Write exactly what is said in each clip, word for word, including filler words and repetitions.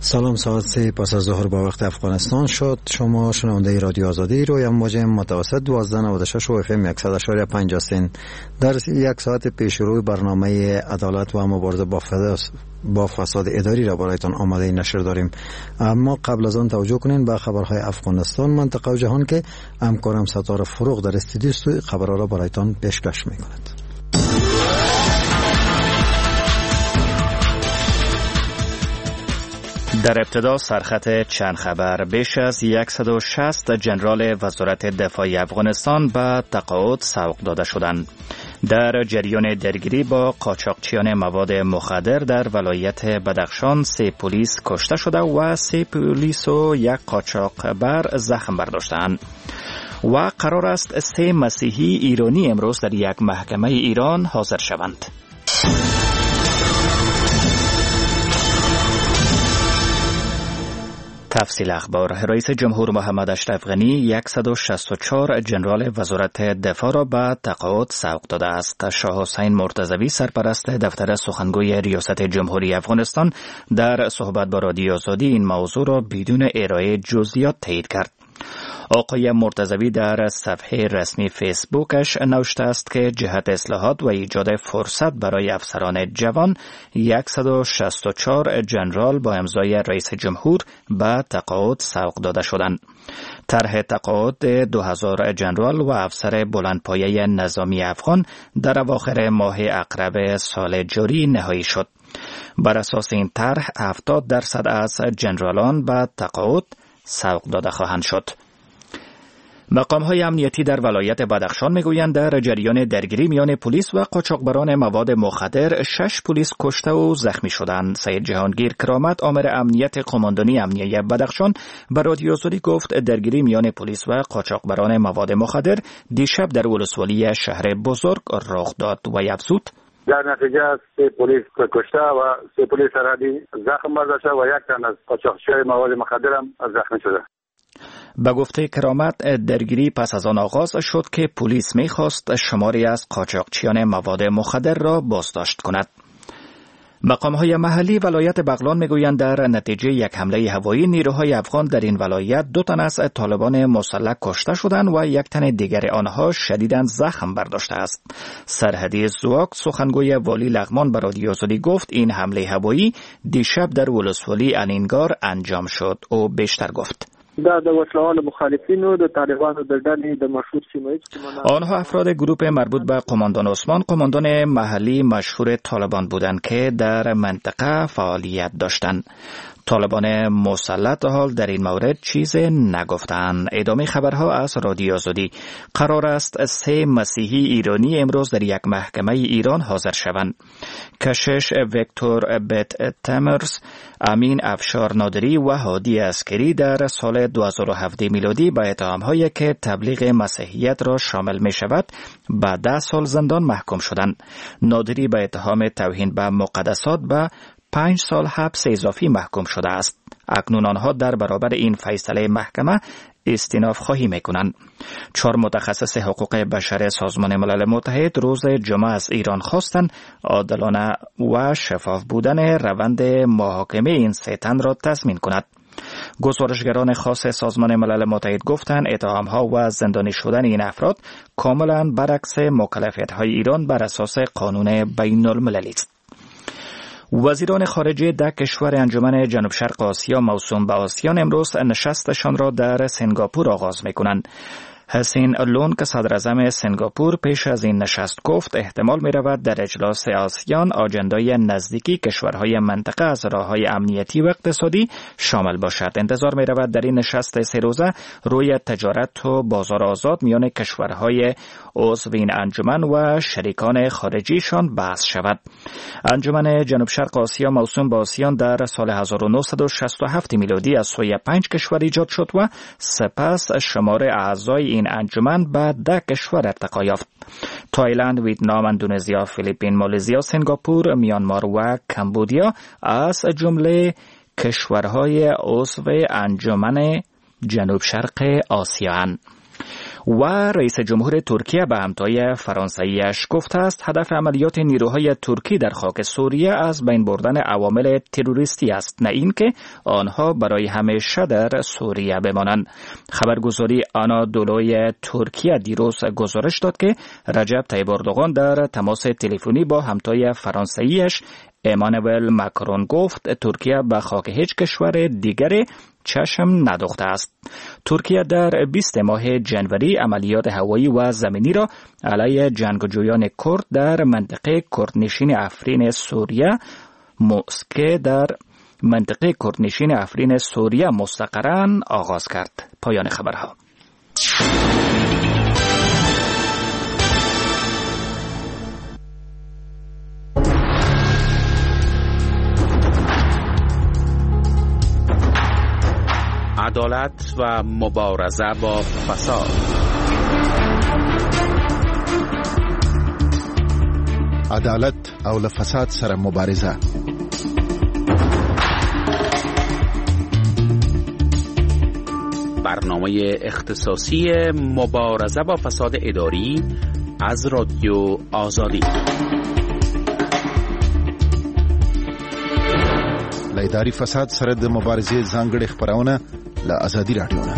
سلام، ساعت سه پس از ظهر با وقت افغانستان شد. شما شنونده رادیو آزادی رو یا موج متوسط دوازده نود و شش و اف ام صد و شش و پنج هستین. در یک ساعت پیش روی برنامه عدالت و مبارزه با با فساد اداری را برایتان آماده نشر داریم. اما قبل از آن توجه کنین به خبرهای افغانستان، منطقه و جهان که همکارم ستاره فروغ در استودیو خبرها را برایتان پیشکش می‌کند. در ابتدا سرخط چند خبر. بیش از صد و شصت جنرال وزارت دفاع افغانستان به تقاعد سوق داده شدند. در جریان درگیری با قاچاقچیان مواد مخدر در ولایت بدخشان سه پلیس کشته شده و سه پلیس و یک قاچاقبر زخم برداشتند. و قرار است سه مسیحی ایرانی امروز در یک محکمه ایران حاضر شوند. تفصیل اخبار. رئیس جمهور محمد اشرف غنی صد و شصت و چهار جنرال وزارت دفاع را به تقاعد سوق داده است. شاه حسین مرتضوی سرپرست دفتر سخنگوی ریاست جمهوری افغانستان در صحبت با رادیو آزادی این موضوع را بدون ارائه جزئیات تایید کرد. آقای مرتضوی در صفحه رسمی فیسبوکش نوشته است که جهت اصلاحات و ایجاد فرصت برای افسران جوان صد و شصت و چهار جنرال با امضای رئیس جمهور به تقاعد سوق داده شدند. طرح تقاعد دو هزار جنرال و افسر بلندپایه نظامی افغان در اواخر ماه اقرب سال جاری نهایی شد. بر اساس این طرح هفتاد درصد از جنرالان به تقاعد سوق داده خواهند شد. مقام‌های امنیتی در ولایت بدخشان میگویند در جریان درگیری میان پلیس و قاچاقبران مواد مخدر شش پلیس کشته و زخمی شدند. سید جهانگیر کرامت، آمر امنیت قماندانی امنیه بدخشان، به رادیو آزادی گفت درگیری میان پلیس و قاچاقبران مواد مخدر دیشب در ولسوالی شهر بزرگ رخ داد و افزود در نتیجه سه پلیس کشته و سه پلیس سرحدی زخم برداشته و یک تن از قاچاقچیان مواد مخدر هم زخمی شده. به گفته کرامت درگیری پس از آن آغاز شد که پلیس می‌خواست شماری از قاچاقچیان مواد مخدر را بازداشت کند. مقام‌های محلی ولایت بغلان میگویند در نتیجه یک حمله هوایی نیروهای افغان در این ولایت دو تن از طالبان مسلح کشته شدند و یک تن دیگر آنها شدیداً زخم برداشته است. سرحدی زواک، سخنگوی والی لغمان، به رادیو آزادی گفت این حمله هوایی دیشب در ولسوالی انینگار انجام شد. او بیشتر گفت دا د وسلوال مخالفینو د طالبانو د ډلې د مشهور سیمه آنها افراد گروه مربوط به قماندان عثمان، قماندان محلی مشهور طالبان بودند که در منطقه فعالیت داشتند. طالبان مسلح تا حال در این مورد چیز نگفتند. ادامه خبرها از رادیو آزادی. قرار است سه مسیحی ایرانی امروز در یک محکمه ایران حاضر شوند. کشش ویکتور بیت تمرز، امین افشار نادری و هادی عسکری در سال دو هزار و هفده میلادی به اتهام‌هایی که تبلیغ مسیحیت را شامل می شود به ده سال زندان محکوم شدند. نادری به اتهام توهین به مقدسات به پنج سال حبس اضافی محکوم شده است. اکنون آنها در برابر این فیصله محکمه استیناف خواهی میکنند. چهار متخصص حقوق بشر سازمان ملل متحد روز جمعه از ایران خواستند عادلانه و شفاف بودن روند محاکمه این سه تن را تضمین کند. گزارشگران خاص سازمان ملل متحد گفتند اتهام‌ها و زندانی شدن این افراد کاملا برعکس مکلفیت‌های ایران بر اساس قانون بین المللی است. وزیران خارجه ده کشور انجمن جنوب شرق آسیا موسوم به آسیان امروز نشستشان را در سنگاپور آغاز می‌کنند. حسین لون که صدر اعظم سنگاپور پیش از این نشست گفت احتمال می رود در اجلاس آسیان آجندای نزدیکی کشورهای منطقه از راه‌های امنیتی و اقتصادی شامل باشد. انتظار می رود در این نشست سه روزه روی تجارت و بازار آزاد میان کشورهای عضو این انجمن و شریکان خارجیشان بحث شود. انجمن جنوب شرق آسیا موسوم به آسیان در سال هزار و نهصد و شصت و هفت میلادی از سوی پنج کشور ایجاد شد و سپس شمار اعضای این انجمن به ده کشور ارتقا یافت. تایلند، ویتنام، اندونزیا، فیلیپین، مالزی، سنگاپور، میانمار و کمبودیا از جمله کشورهای عضو انجمن جنوب شرق آسیا اند. و رئیس جمهور ترکیه به همتای فرانسویش گفته است هدف عملیات نیروهای ترکی در خاک سوریه از بین بردن عوامل تروریستی است، نه اینکه آنها برای همیشه در سوریه بمانند. خبرگزاری آنادولوی ترکیه دیروز گزارش داد که رجب طیب اردوغان در تماس تلفنی با همتای فرانسویش امانوئل ماکرون گفت ترکیه به خاک هیچ کشور دیگری چشم ندوخته است. ترکیه در بیست ماه جنوری عملیات هوایی و زمینی را علیه جنگجویان کرد در منطقه کردنشین افرین سوریه مسکه در منطقه کردنشین افرین سوریه مستقراً آغاز کرد. پایان خبرها. عدالت و مبارزه با فساد. عدالت او له فساد سره مبارزه. برنامه اختصاصی مبارزه با فساد اداری از رادیو آزادی. له اداري فساد سره د مبارزې ځانګړي خبرونه له آزادی رادیو نه.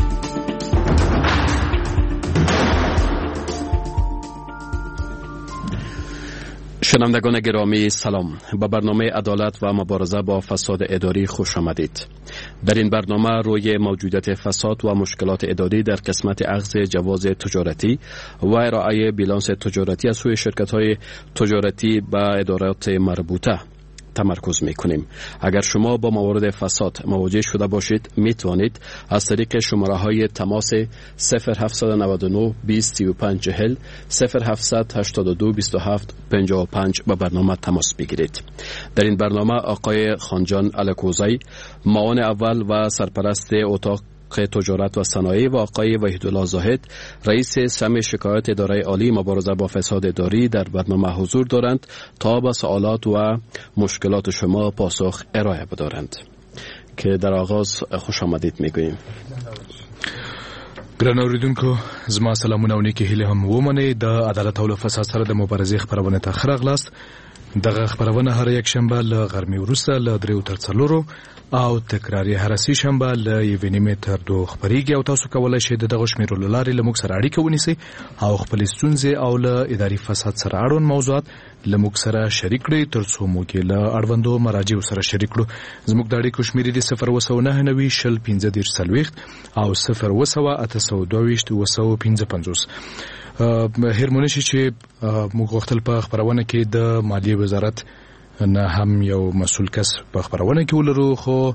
شنوندگان گرامی سلام، به برنامه عدالت و مبارزه با فساد اداری خوش آمدید. در این برنامه روی موجودیت فساد و مشکلات اداری در قسمت اخذ جواز تجارتی و ارائه بیلانس تجارتی از سوی شرکت‌های تجارتی به ادارات مربوطه تمرکز میکنیم. اگر شما با موارد فساد مواجه شده باشید می توانید از طریق شماره های تماس صفر هفت نه نه بیست سی و پنج چهل صفر هفت هشت دو بیست و هفت پنجاه و پنج به برنامه تماس بگیرید. در این برنامه آقای خانجان الکوزی معاون اول و سرپرست اتاق تجارت و صنایع و آقای وحیدالله زاهد رئیس سم شکایت اداره عالی مبارزه با فساد اداری در برنامه حضور دارند تا به سوالات و مشکلات شما پاسخ ارائه بدارند. که در آغاز خوش آمدید میگوییم. ګران اوریدونکو زما سلامونه او نیکی هیله هم ومنئ. د عدالت او فساد سره د مبارزې خبرونه ته ښه راغلاست. دغه خبرونه هر یک شنبه له غرمې وروسته له دریو تر څلورو او تکراری هر سه شنبه له یوې نیمې تر دوه خبرېږي او تاسو کولای شئ دغه شمیرو له لارې له موږ سره اړیکه ونیسئ او خپل ستونزې او له اداري فساد سره اړوند موضوعات له موږ سره شریک کړئ تر څو موږ یې له اړوندو مراجعو سره شریک کړو. زموږ د اړیکو شمیرې دي صفر اوه سوه نهه نوي شل پنځه دېرش څلوېښت او صفر اوه سوه اته سوه دوه ویشت اوه سوه پنځه پنځوس. هرمونه شي چې موږ غوښتل په خبرونه کې د مالیې وزارت نه هم یو مسؤل کس په خبرونه کې ولرو، خو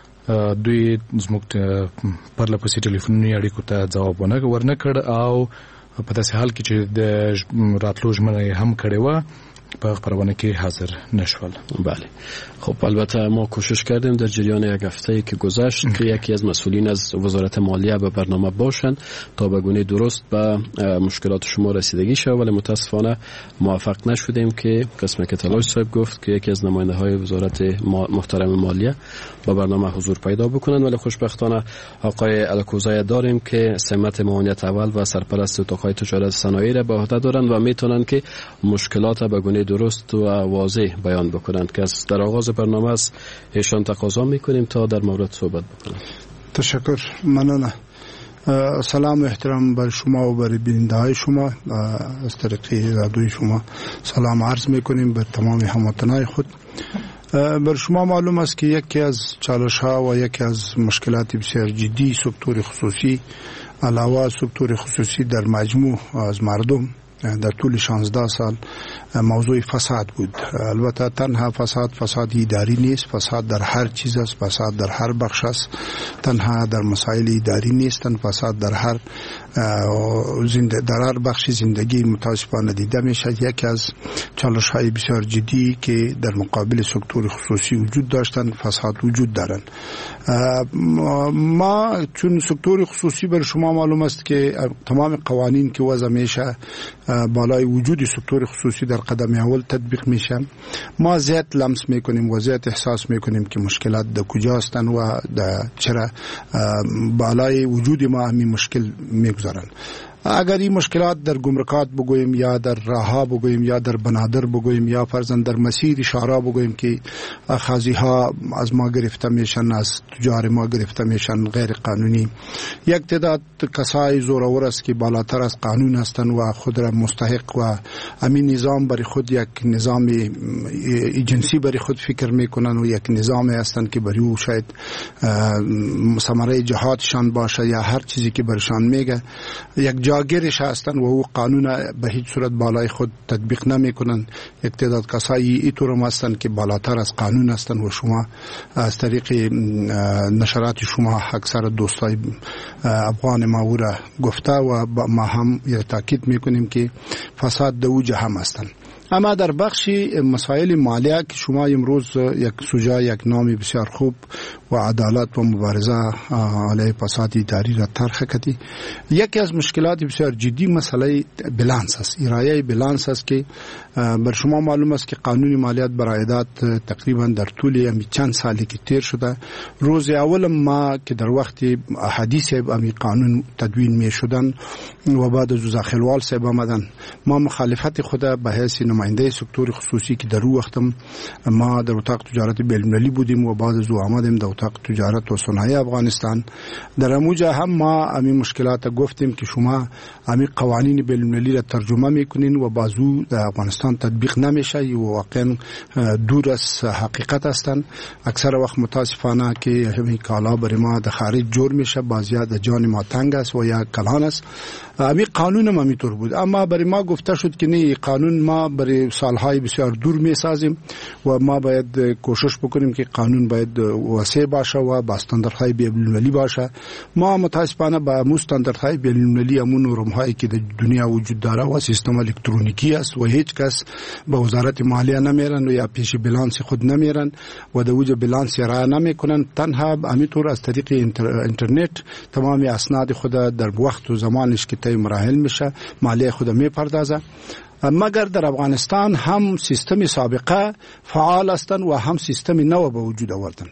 دوی زموږ پر لپسې ټلیفوني اړیکو ته ځواب ورنه کړ او په داسې حال کې چې د راتلو ژمنه هم کړې وه په خبرونه کې حاضر نشول. بله، خب البته ما کوشش کردیم در جریان یک هفته‌ای که گذشت که یکی از مسئولین از وزارت مالیه به برنامه باشند تا به گونه درست به مشکلات شما رسیدگی شود، ولی متاسفانه موفق نشدیم که قسم که تلاش صاحب گفت که یکی از نماینده های وزارت محترم مالیه به برنامه حضور پیدا بکنند، ولی خوشبختانه آقای الکوزی داریم که سمت معاونیت اول و سرپرست اتاق‌های تجارت صنایع را به عهده دارند و میتونن که مشکلات به گونه درست و واضح بیان بکنند که از در آغاز برنامه است ایشان تقاضا میکنیم تا در مورد صحبت بکنند. تشکر، ممنون. سلام و احترام بر شما و بر بیننده های شما. از طریق رادیوی شما سلام عرض میکنیم بر تمام هموطنان خود. بر شما معلوم است که یکی از چالش ها و یکی از مشکلات بسیار جدی سکتور خصوصی علاوه سکتور خصوصی در مجموع از مردم در طول شانزده سال موضوع فساد بود. البته تنها فساد فساد اداری نیست، فساد در هر چیز است، فساد در هر بخش است، تنها در مسائل اداری نیست، فساد در هر زنده در هر بخش زندگی متاسفانه دیده میشه. یکی از چالش های بسیار جدی که در مقابل سکتور خصوصی وجود داشتن فساد وجود دارند. ما چون سکتور خصوصی بر شما معلوم است که تمام قوانین که وضع میشه بالای وجود سکتور خصوصی در قدم اول تطبیق میشه. ما زیاد لمس میکنیم و زیاد احساس میکنیم که مشکلات در کجا هستند و چرا بالای وجود ما همین مشکل میگذارن. اگر این مشکلات در گمرکات بگوییم یا در راهها بگوییم یا در بنادر بگوییم یا فرضاً در مسیر شارع بگوییم که خازی ها از ما گرفته میشن، از تجار ما گرفته میشن غیر قانونی. یک تعداد کسای زورآور است که بالاتر از قانون هستند و خود را مستحق و همین نظام برای خود یک نظام ایجنسی برای خود فکر میکنن و یک نظام هستند که برای او شاید ثمره جهادشان باشه یا هر چیزی که برشان میگه. یک جاگیرش هستند و او قانون به هیچ صورت بالای خود تطبیق نمیکنن. یک تعداد کسایی اینطور هم هستند که بالاتر از قانون هستند و شما از طریق نشرات شما اکثر دوستای افغان ما او را گفته و ما هم تاکید میکنیم که فساد دوجه هم هستند. اما در بخش مسائل مالیه که شما امروز یک سوژه یک نام بسیار خوب و عدالت و مبارزه علیه فساد اداری را طرح کردی، یکی از مشکلات بسیار جدی مسئله بلانس است، ارائه بلانس است که بر شما معلوم است که قانون مالیات بر عایدات تقریبا در طول چند سالی که تیر شده، روز اول ما که در وقت حدیث امی قانون تدوین می شدن و بعد از داخلوال صاحب آمدن، ما مخالفت خود به حیث نماینده سکتور خصوصی که در وقتم ما در اتاق تجارت بین‌المللی بودیم و بعد از او آمدیم در اتاق تجارت و صنایع افغانستان، در اموجه هم ما امی مشکلات گفتیم که شما امی قوانین بین‌المللی را ترجمه میکنین و بازو در افغانستان تطبیق نمیشه و واقعا دور از حقیقت هستند. اکثر وقت متاسفانه که همین کالا برای ما در خارج جور میشه، بعضیا در جان ما تنگ است و یا کلان است. امی قانون ما میطور بود، اما برای ما گفته شد که نه، قانون ما برای سالهای بسیار دور میسازیم و ما باید کوشش بکنیم که قانون باید واسع باشه و با استانداردهای بین‌المللی باشه. ما متاسفانه با مستانداردهای بین‌المللی همون نرم‌هایی که در دنیا وجود داره و سیستم الکترونیکی است و هیچ کس به وزارت مالیه نمیرن و یا پیش بلانس خود نمیرن و در وجه بلانس را نمیکنن، تنها همینطور از طریق اینترنت تمام اسناد خود در وقت و زمانش که طی مراحل میشه مالیه خود میپردازه. مگر در افغانستان هم سیستم سابقه فعال هستند و هم سیستم نو به وجود آوردن.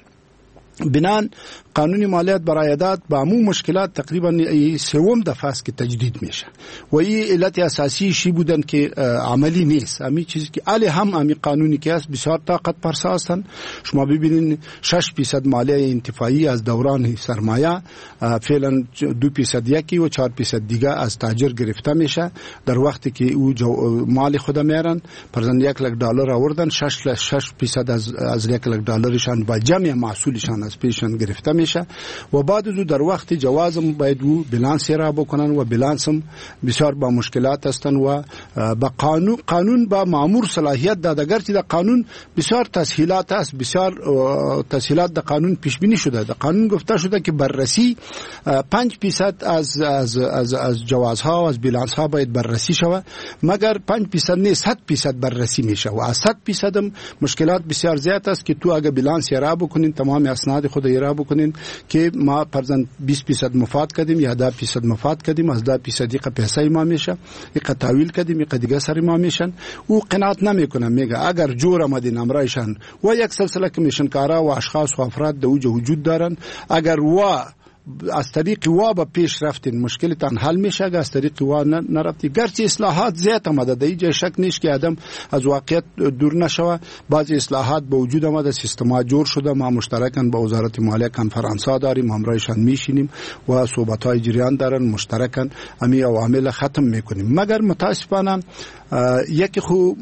بنان قانون مالیات بر عایدات با همون مشکلات تقریبا سوم دفعه است که تجدید میشه و این علت اساسی شی بودن که عملی نیست. همین چیزی که علی هم همین قانونی که است بسیار طاقت فرسا هستند. شما ببینید شش درصد مالیه انتفاعی از دوران سرمایه فعلا دو درصد یکی و چهار درصد دیگه از تاجر گرفته میشه، در وقتی که او مال خود میارن پرزن یک لک دلار آوردن، شش درصد از از یک لک دلارشان با جمع محصولشان از پیشان گرفته میشه و بعد از در وقت جوازم باید او بلانس را بکنن و بلانسم بسیار با مشکلات هستن و با قانون قانون با مامور صلاحیت داده، گرچه در قانون بسیار تسهیلات است، بسیار تسهیلات در قانون پیش بینی شده. در قانون گفته شده که بررسی پنج درصد از از از از جوازها و از بلانس ها باید بررسی شود، مگر پنج درصد نه صد درصد بررسی میشه و از صد درصد مشکلات بسیار زیاد است که تو اگه بلانس را بکنین تمام اسناد خود را بکنین که ما فرضاً بیست درصد مفاد کردیم یا ده درصد مفاد کردیم، از ده درصد یک پیسه ما میشه، یک تحویل کردیم، یک دیگه سر ما میشن. او قناعت نمیکنه، میگه اگر جور آمدین امرایشان و یک سلسله کمیشن کارا و اشخاص و افراد در اوج وجود دارن، اگر و از طریق وا به پیش رفتین مشکلتان حل میشه، اگر از طریق وا نرفتی گرچه اصلاحات زیاد آمده در اینجا شک نیست که آدم از واقعیت دور نشوه. بعضی اصلاحات به وجود آمده، سیستما جور شده، ما مشترکاً با وزارت مالیه کنفرانس ها داریم، همراهشان میشینیم و صحبت های جریان دارن، مشترکاً امی عوامل ختم میکنیم. مگر متاسفانه یکی خو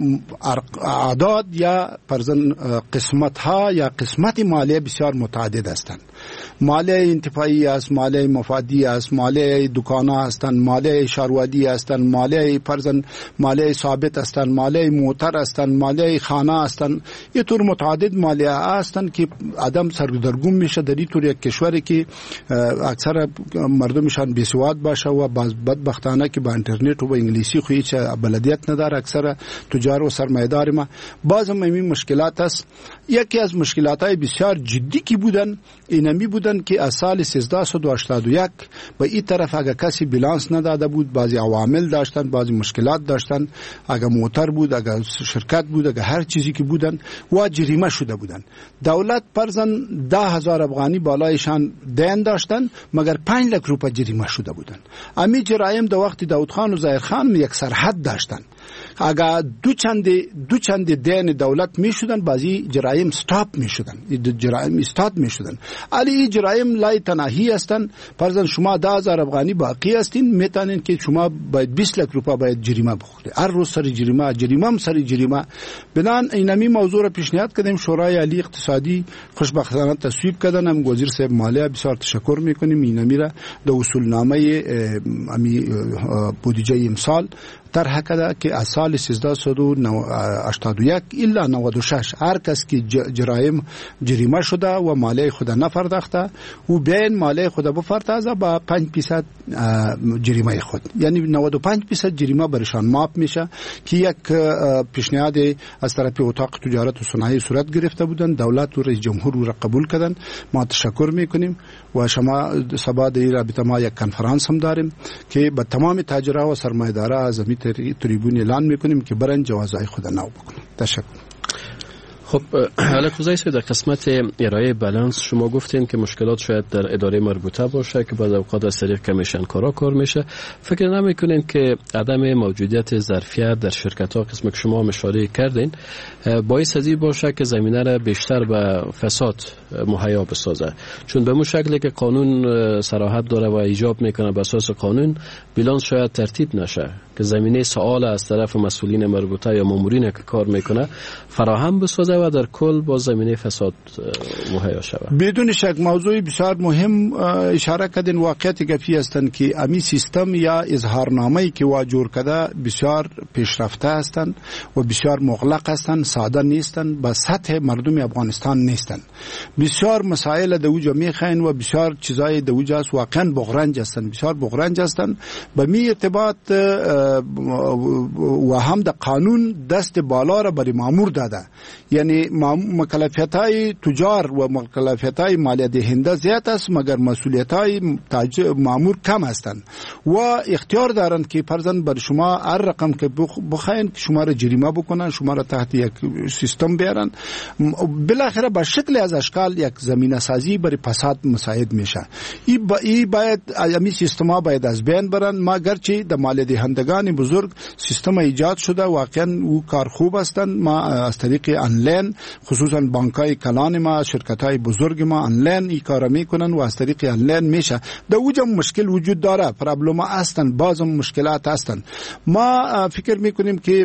اعداد یا فرضاً قسمت ها یا قسمت مالیه بسیار متعدد هستند. مالیه انتفاعی است، مالیه مفادی است، مالیه دکانه هستند، مالیه شهروادی هستند، مالیه فرضاً مالیه ثابت هستند، مالیه موتر هستند، مالیه خانه هستند. یه طور متعدد مالیه هستند که آدم سردرگم میشه در این طور یک کشوری که اکثر مردمشان بیسواد باشه و بدبختانه که با اینترنت و با انگلیسی خو هیچ بلدیت نداره اکثر تجار و سرمایه‌دار ما. بعضم این مشکلات است. یکی از مشکلات های بسیار جدی که بودن اینمی بودن که از سال سیزده سیزده و هشتاد و یک به این طرف اگر کسی بیلانس نداده بود، بعضی عوامل داشتن، بعضی مشکلات داشتن، اگر موتر بود، اگر شرکت بود، اگر هر چیزی که بودن و جریمه شده بودن. دولت پرزن ده هزار افغانی بالایشان دین داشتن مگر پنج لک روپه جریمه شده بودن. امی جرایم در وقت داود خان و ظاهر خان یک سرحد داشتن. اگر دو چند دو چند دین دولت می شدن، بعضی جرایم استاپ می شدن، جرایم استاد می شدن. علی این جرایم لای تناهی هستن. پرزن شما ده هزار افغانی باقی هستین، میتونین که شما باید بیست لک روپه باید جریمه بخورید. هر روز سر جریمه، جریمه هم سر جریمه. بنان اینمی موضوع را پیشنهاد کردیم. شورای عالی اقتصادی خوشبختانه تصویب کردن. هم وزیر صاحب مالیه بسیار تشکر میکنیم. اینمی را در اصول نامه امی بودجه امسال طرح کرده که از سال سیزده و هشتاد و یک الا نود و شش هر کس که جرایم جریمه شده و مالیه خود نپرداخته و بین مالیه خود بپردازه با پنج درصد جریمه خود، یعنی نود و پنج درصد جریمه برشان معاف میشه که یک پیشنهاد از طرف اتاق تجارت و صنایع صورت گرفته بودن. دولت و رئیس جمهور را قبول کردن. ما تشکر میکنیم و شما سبا در رابطه ما یک کنفرانس هم داریم که با تمام تاجرها و سرمایه‌دارا از همین تریبون اعلان میکنیم که برن جوازهای خود نو بکنن. تشکر. خب حالا خوزای سوی در قسمت ارائه بالانس شما گفتین که مشکلات شاید در اداره مربوطه باشه که بعض اوقات از طریق کمیشن کارا کار میشه. فکر نمیکنین که عدم موجودیت ظرفیت در شرکت ها قسم که شما اشاره کردین باعث ازی باشه که زمینه را بیشتر به فساد مهیا بسازه؟ چون به اون شکلی که قانون صراحت داره و ایجاب میکنه به اساس قانون، بالانس شاید ترتیب نشه که زمینه سوال از طرف مسئولین مربوطه یا مامورین که کار میکنه فراهم بسازه و در کل با زمینه فساد مهیا شود. بدون شک موضوع بسیار مهم اشاره کردن. واقعیت گفی هستند که امی سیستم یا اظهارنامه‌ای که واجور کرده بسیار پیشرفته هستند و بسیار مغلق هستند، ساده نیستند، به سطح مردم افغانستان نیستند. بسیار مسائل دوجا میخواین و بسیار چیزای دوجا است واقعا بغرنج هستند، بسیار بغرنج هستند. به می ارتباط و هم د قانون دست بالا را بر مامور داده، یعنی مکلفیت‌های تجار و مکلفیت‌های مالیه دهنده زیاد است مگر مسئولیت‌های مامور کم هستند و اختیار دارند که فرضاً بر شما هر رقم که بخواین که شما را جریمه بکنن، شما را تحت یک سیستم بیارن. بالاخره به شکل از اشکال یک زمینه سازی برای فساد مساعد میشه. ای با ای باید امی سیستما باید از بین برن. ما گرچه در مالیه دهندگان بزرگ سیستم ایجاد شده، واقعا او کار خوب هستند. ما از طریق آنلاین خصوصا بانکای کلان ما، شرکت‌های بزرگ ما آنلاین این کارا میکنن و از طریق آنلاین میشه. در اوجا مشکل وجود داره، پرابلم هستند، بعضی مشکلات هستند. ما فکر میکنیم که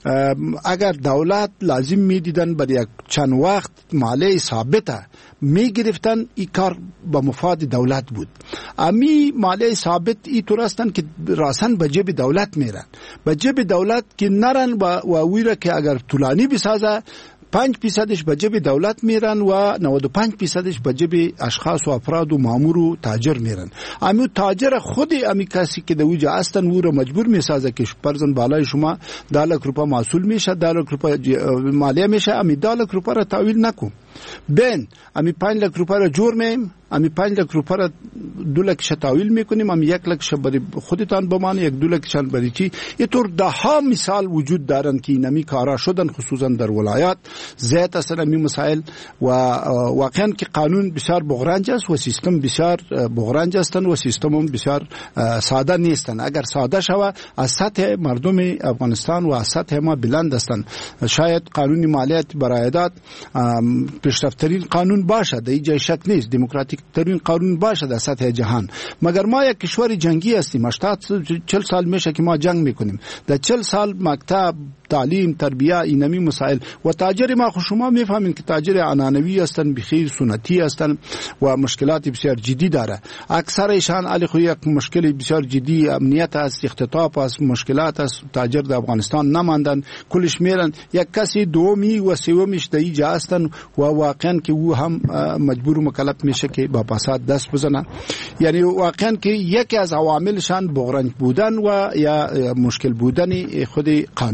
اگر دولت لازم میدیدن برای یک چند وقت مالیه ثابته میگرفتن، این کار با مفاد دولت بود. امی مالیه ثابت ای طور هستند که راسن به جیب دولت میرن، به جیب دولت که نرن و ویره که اگر طولانی بسازه پنج درصدش به جیب دولت میرن و نود و پنج درصدش به جیب اشخاص و افراد و مامور و تاجر میرن. امی تاجر خود امی کسی که دوجا هستن او رو مجبور میسازه که پرزن بالای شما ده لک روپه محصول میشه، ده لک روپه مالیه میشه، امی ده لک روپه را تحویل نکن. بین امی پنج لک روپه را جور میم، امی پنج لک روپه را دو لکش تحویل میکنیم، امی یک لکش برای خودتان بمانه، یک دو لکشان برای چی. اینطور ده ها مثال وجود دارن که اینمی کارا شدن خصوصا در ولایات زیاد اصلا امی مسائل و واقعا که قانون بسیار بغرنج است و سیستم بسیار بغرنج هستند و سیستم هم بسیار ساده نیستند. اگر ساده شوه از سطح مردم افغانستان و از سطح ما بلند هستند. شاید قانون مالیات برایداد پیشرفت‌ترین قانون باشه، در این جای شک نیست، دموکراتیک ترین قانون باشه در سطح جهان، مگر ما یک کشور جنگی هستیم. هشتاد چهل سال میشه که ما جنگ میکنیم. در چهل سال مکتب، تعلیم، تربیه، اینمی مسائل و تاجر ما خو شما میفهمین که تاجر عنعنوی هستن، بخیر سنتی هستن و مشکلات بسیار جدی داره. اکثر ایشان علی خو یک مشکل بسیار جدی امنیت است، اختطاف است، مشکلات است. تاجر در افغانستان نماندن، کلش میرن. یک کسی دومی و سومیش در اینجا هستن و واقعا که او هم مجبور و مکلف میشه که با فساد دست بزنه. یعنی واقعا که یکی از عواملشان بغرنج بودن و یا مشکل بودن خود قانون است.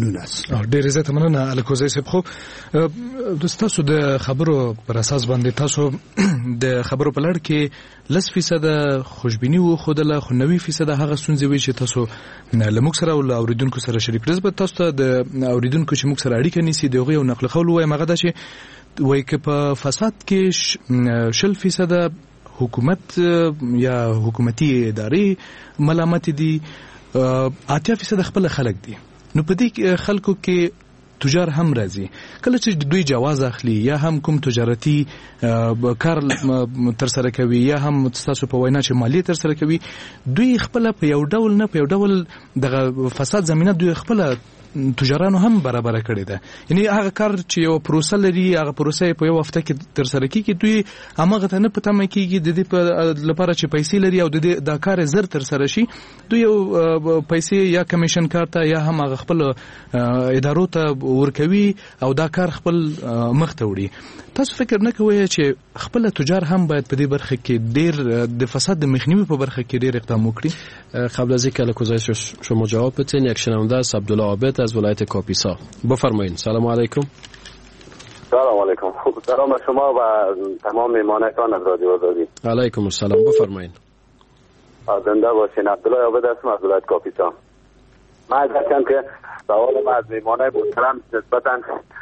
ډېر زیات مننه الکوزی صاحب. خو تاسو د خبرو پر اساس باندې تاسو د خبرو په لړ کې لس فیصد خوشبینی وو خودله خو نوي فیصد هغه ستونزې وي چې تاسو له موږ سره او له اوریدونکو سره شریک کړئ. زه تاسو ته د اوریدونکو چې موږ سره اړیکه نیسي دغه یو نقل قول وایم هغه دا چې وایي که په فساد کې شل فیصد حکومت یا حکومتي ادارې ملامت دي، اتیا فیصد خپل خلک دي. نو په دې خلکو کې تجار هم راځي. کله چې دوی جواز اخلي یا هم کوم تجارتي کار تر سره کوي یا هم تاسو په وینا چې مالی تر سره کوي، دوی خپل په یو ډول نه په یو ډول د فساد زمينه دوی خپل تجارانو هم برابر کړی ده. یعنی هغه کار چې یو پروسه لري هغه پروسه په یو هفته کې تر سره کیږي، دوی هغه ته نه پته مې کیږي د دې لپاره چې پیسې لري او د دې د کار زر تر سره شي، دوی یو پیسې یا کمیشن کارته یا هم هغه خپل ادارو ته ورکوي او دا کار خپل مخ ته وړي. تاسو فکر نه کوئ چې خپل تجار هم باید په دې برخه کې ډیر د فساد د مخنیوي په برخه کې ډیر اقدام وکړي؟ قبل از اینکه الکوزای شما جواب بدین، یک شنونده است عبدالله عابد از ولایت کاپیسا. بفرمایید. سلام علیکم. سلام علیکم. خوب سلام شما و تمام میهمانان از رادیو آزادی. علیکم السلام. بفرمایید. زنده باشین. عبدالله عابد هستم از ولایت کاپیسا. من اگرچند که سوال ما از میهمانان محترم نسبتاً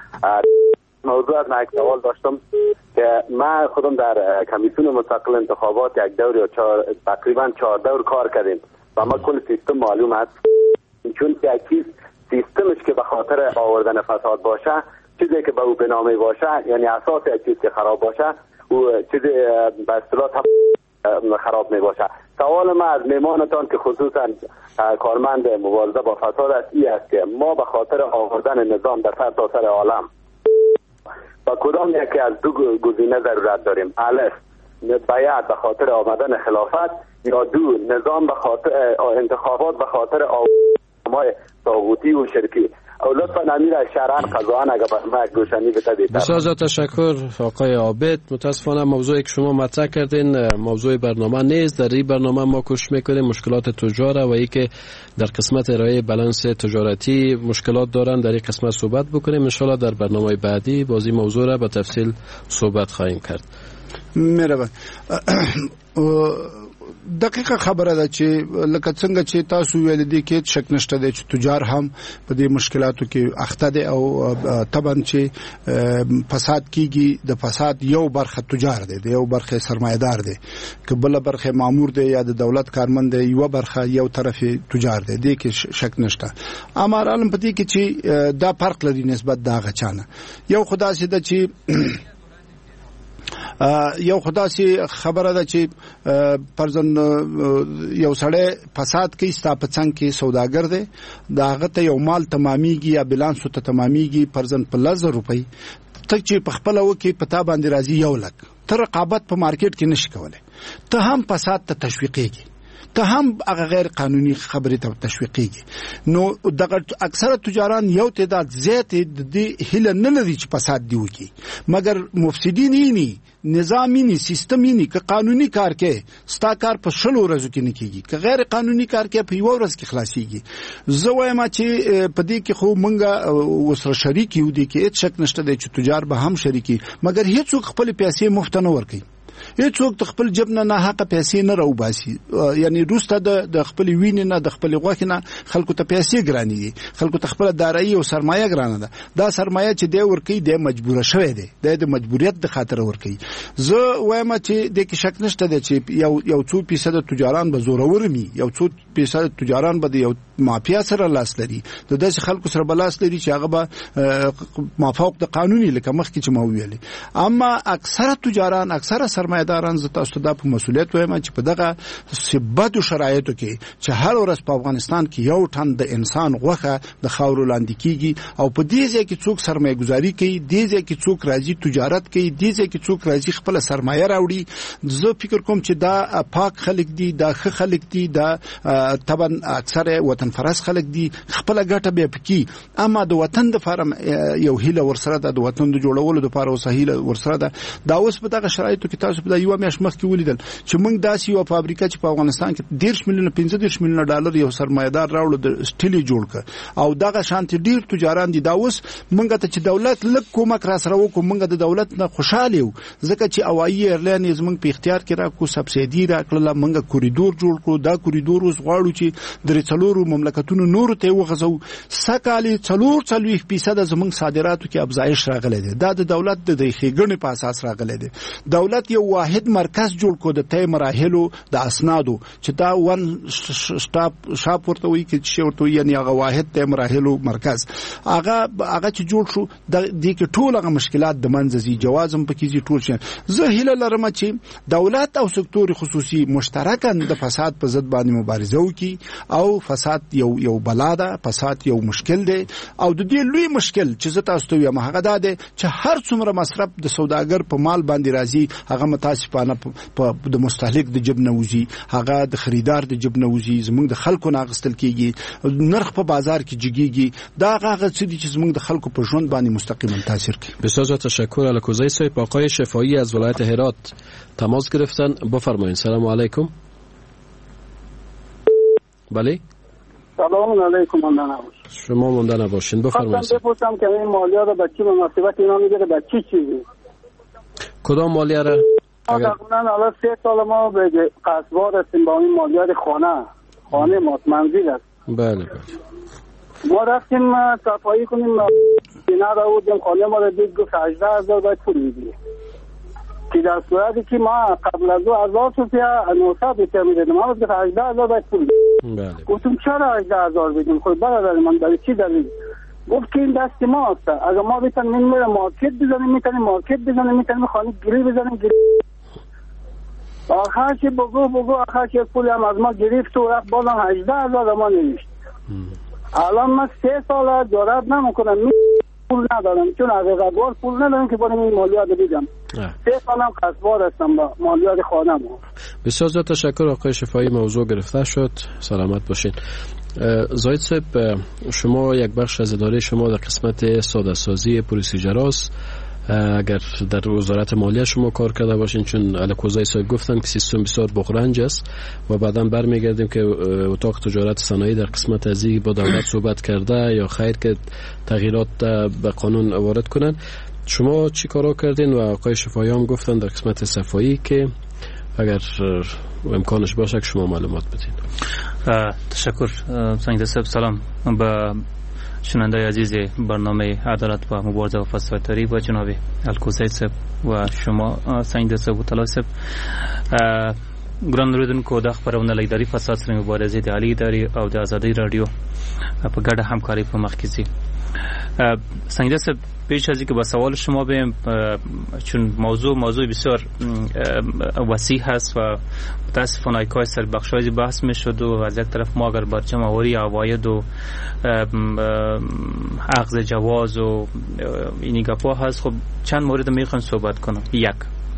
موضوع از من یک سوال داشتم که من خودم در کمیسیون مستقل انتخابات یک دور یا چهار تقریبا چهار دور کار کردیم و ما کل سیستم معلوم است، چون که یک سیستمش که به خاطر آوردن فساد باشه، چیزی که به او بنامه باشه، یعنی اساس یک چیز که خراب باشه او چیزی به اصطلاح خراب می باشه. سوال من از میمانتان که خصوصا کارمند مبارزه با فساد است این است که ما به خاطر آوردن نظام در سر تا سر عالم و کدام یکی از دو گزینه ضرورت داریم؟ الف باید به خاطر آمدن خلافت، یا دو نظام به خاطر انتخابات به خاطر آمای طاغوتی و شرکی. او لطفا امیر شرعا قضاءن اگر ما یک روشنی بده. بسیار تشکر آقای عابد. متاسفانه موضوعی که شما مطرح کردین موضوع برنامه نیست. در این برنامه ما کوشش میکنیم مشکلات تجار و ای که در قسمت ارائه بالانس تجارتی مشکلات دارن در این قسمت صحبت بکنیم. ان شاء الله در برنامه بعدی بازی موضوع را به تفصیل صحبت خواهیم کرد. مهربان. دقیقه خبره ده چې لکه څنګه چې تاسو ویل دي کې شک نشته دی چې تجار هم په دې مشکلاتو کې اخته دي او طبعا چې فساد کیږي د فساد یو برخه تجار دی، د یو برخه سرمایدار دی، که بل برخه مامور دی یا د دولت کارمند دی، یو برخه یو طرف تجار دی، دې کې شک نشته. امر علم پتی کې چې دا فرق لري نسبت دا غچانه. یو خدا سي د چې یو خدا سي خبره ده چې پرځن یو سړی فساد کوي ستا په څنګ کې سوداګر دی، داغه ته یو مال تماميږي یا بیلانس ته تماميږي پرځن په لزر روپۍ ته چې په خپل وکي پتا باندې راځي یو لک، تر رقابت په مارکیټ کې نشي کولای، ته هم فساد ته تشویقيږي، ته هم هغه غیر قانوني خبرې ته تشویقيږي. نو دغه اکثره تجاران یو تعداد زیات د دې هله نه لري چې فساد دی وکي، مګر مفسدین یې نظامی نی سیستمی نی که قانوني کار کې ستا کار په شلو ورځو کې نه کیږي، که غیر قانوني کار کې په یو ورځ کې خلاصيږي. زه وایم چې په دې کې خو مونږه وسره شریک یو دي کې هیڅ شک نشته دی چې تجار به هم شریکي، مګر هیڅوک خپل پیسې مفت نه ورکوي، هیڅوک خپل جب نه نه حق پیسې نه راوباسي. یعنی روسته د خپل وینې نه د خپل غوښ نه خلکو ته پیسې ګرانې دي، خلکو ته خپل دارایی او سرمایه ګرانه ده. دا سرمایه چې دی ورکوي د مجبوره شوی دی، د مجبوریت د خاطر ورکوي. زه وایم چې د کې شک نشته دی چې یو یو څو فیصد تجاران به زورور مي، یو څو فیصد تجاران به یو مافیا سره لاس لري، د داسې خلکو سره بلاس لري چې هغه به مافوق د قانوني لکه مخکې چې ما ویلي. اما اکثره تجاران اکثره سرمایداران زه تاسو ته په مسؤلیت وایم چې په دغه سباتو شرایطو کې چې هر ورځ په افغانستان کې یو ټن د انسان غوښه د خاورو لاندې کیږي او په دې ځای کې څوک سرمایه گذاري کوي، دې ځای کې څوک راځي تجارت کوي، دې ځای کې څوک راځي خپل سرمایه راوړي. زه فکر کوم چې دا پاک خلک دي، دا ښه خلک دي، دا طبعا اکثره وطن فرس خلک دي، خپل ګټه به پکې. اما د وطن د فارم یو هیله ورسره ده، د وطن د جوړولو لپاره اوس هیله ورسره ده. دا اوس په دغه شرایطو کې تاسو تاسو په یو میاشت مخکې ولیدل چې موږ داسې یو فابریکه چې په افغانستان کې ډېر میلیونه پنځه دېرش میلیونه ډالر یو سرمایدار راوړل د سټیل جوړ ک او دغه شانتي ډېر تجاران دي دا اوس موږ ته چې دولت لږ کومک را سره وکړو موږ د دولت نه خوشاله یو ځکه چې هوایي ایرلاین زموږ په اختیار کې را کو سبسایډي را کړل موږ کوریډور جوړ کړو دا کوریډور اوس غواړو چې درې څلورو مملکتونو نور ته وغځو سکهاله څلور څلويخ فیصد زموږ صادراتو کې افزایش راغلی دی دا د دولت د ښېګڼې په اساس راغلی دی دولت یو واحد مرکز جوړ کړ د تای مراحلو د اسنادو چې دا ون سټاپ شاپ ورته وي کې چې ورته یعنی هغه واحد تای مراحلو مرکز هغه هغه چې جوړ شو د دې کې ټول هغه مشکلات د منځي جوازم پکې زی ټول شي زه هیله لرم چې دولت او سکتور خصوصي مشترکاً د فساد په ضد باندې مبارزه وکړي او فساد یو یو بلاده فساد یو مشکل دی او د دې لوی مشکل چې زه تاسو ته یم هغه دا دی چې هر څومره مصرف د سوداګر په مال باندې راځي هغه متاسفانه په د مستهلک د جیب نه وځي هغه د خریدار د جیب نه وځي زموږ د خلکو نه اخیستل کیږي نرخ په بازار کې جګیږي دا هغه څه دي چې زموږ د خلکو په ژوند باندې مستقیما تاثیر کوي. بسیار تشکر الکوزی صاحب. آقای شفایی از ولایت هرات تماس گرفتن. بفرمایید. سلام علیکم. بله سلام علیکم. ماندن شما ماندن نباشین. بفرمایید. خواستم بپرسم که این مالیات به چی مناسبت اینا میگیره به چی چیزی؟ کدام مالیات را؟ اگر حالا سه سال ما به قصبار هستیم با این مالیات خانه خانه ما منزل است. بله بله. ما رفتیم صفایی کنیم اینا را بودیم خانه ما را دید گفت هجده هزار باید پول میدیم که در صورتی که ما قبل از دو هزار روپیا نوصد روپیا میدیم ما گفت هجده هزار باید پول بدیم. گفتم چرا هجده هزار بدیم؟ خود برادر من برای چی دلیل؟ گفت که این دست ما است اگر ما بتونیم این میره مارکت بزنیم میتونیم مارکت بزنیم میتونیم خانه گری بزنیم گری. آخر چی بگو بگو آخر چی پول هم از ما گرفت و رفت بازم هجده هزار ما نوشت. الان من سه سال جرأت نمیکنم پول ندارم چون حقیقتوار پول ندارم که برای این مالیات بدم. سه سالم قصبار هستم با مالیات خانم. بسیار زیاد تشکر آقای شفایی. موضوع گرفته شد. سلامت باشین. زاید صاحب شما یک بخش از اداره شما در قسمت ساده سازی پروسیجراست. اگر در وزارت مالیه شما کار کرده باشین چون الکوزای صاحب گفتن که سیستم بسیار بغرنج است و بعدا برمیگردیم که اتاق تجارت صنایع در قسمت ازی با دولت صحبت کرده یا خیر که تغییرات به قانون وارد کنن. شما چی کارا کردین و آقای شفایی هم گفتن در قسمت صفایی که اگر امکانش باشه که شما معلومات بدین. تشکر سنگ صاحب. سلام به شنونده عزیز برنامه عدالت و مبارزه و فساد اداری با جناب الکوزی صاحب و شما سنگ صاحب و طلای صاحب. ګران اوریدونکو د خبرونه لیداري فساد سره مبارزه د عالی اداري او د ازادي رادیو په ګډه همکاري په مخ کې زی. سنگ صاحب پیش از اینکه با سوال شما بیم چون موضوع موضوع بسیار وسیع هست و متاسفانه ایکای سر بخشایزی بحث می شد و از یک طرف ما اگر برچم آوری عواید و اخذ جواز و اینی گپا هست خب چند مورد میخوام صحبت کنم. یک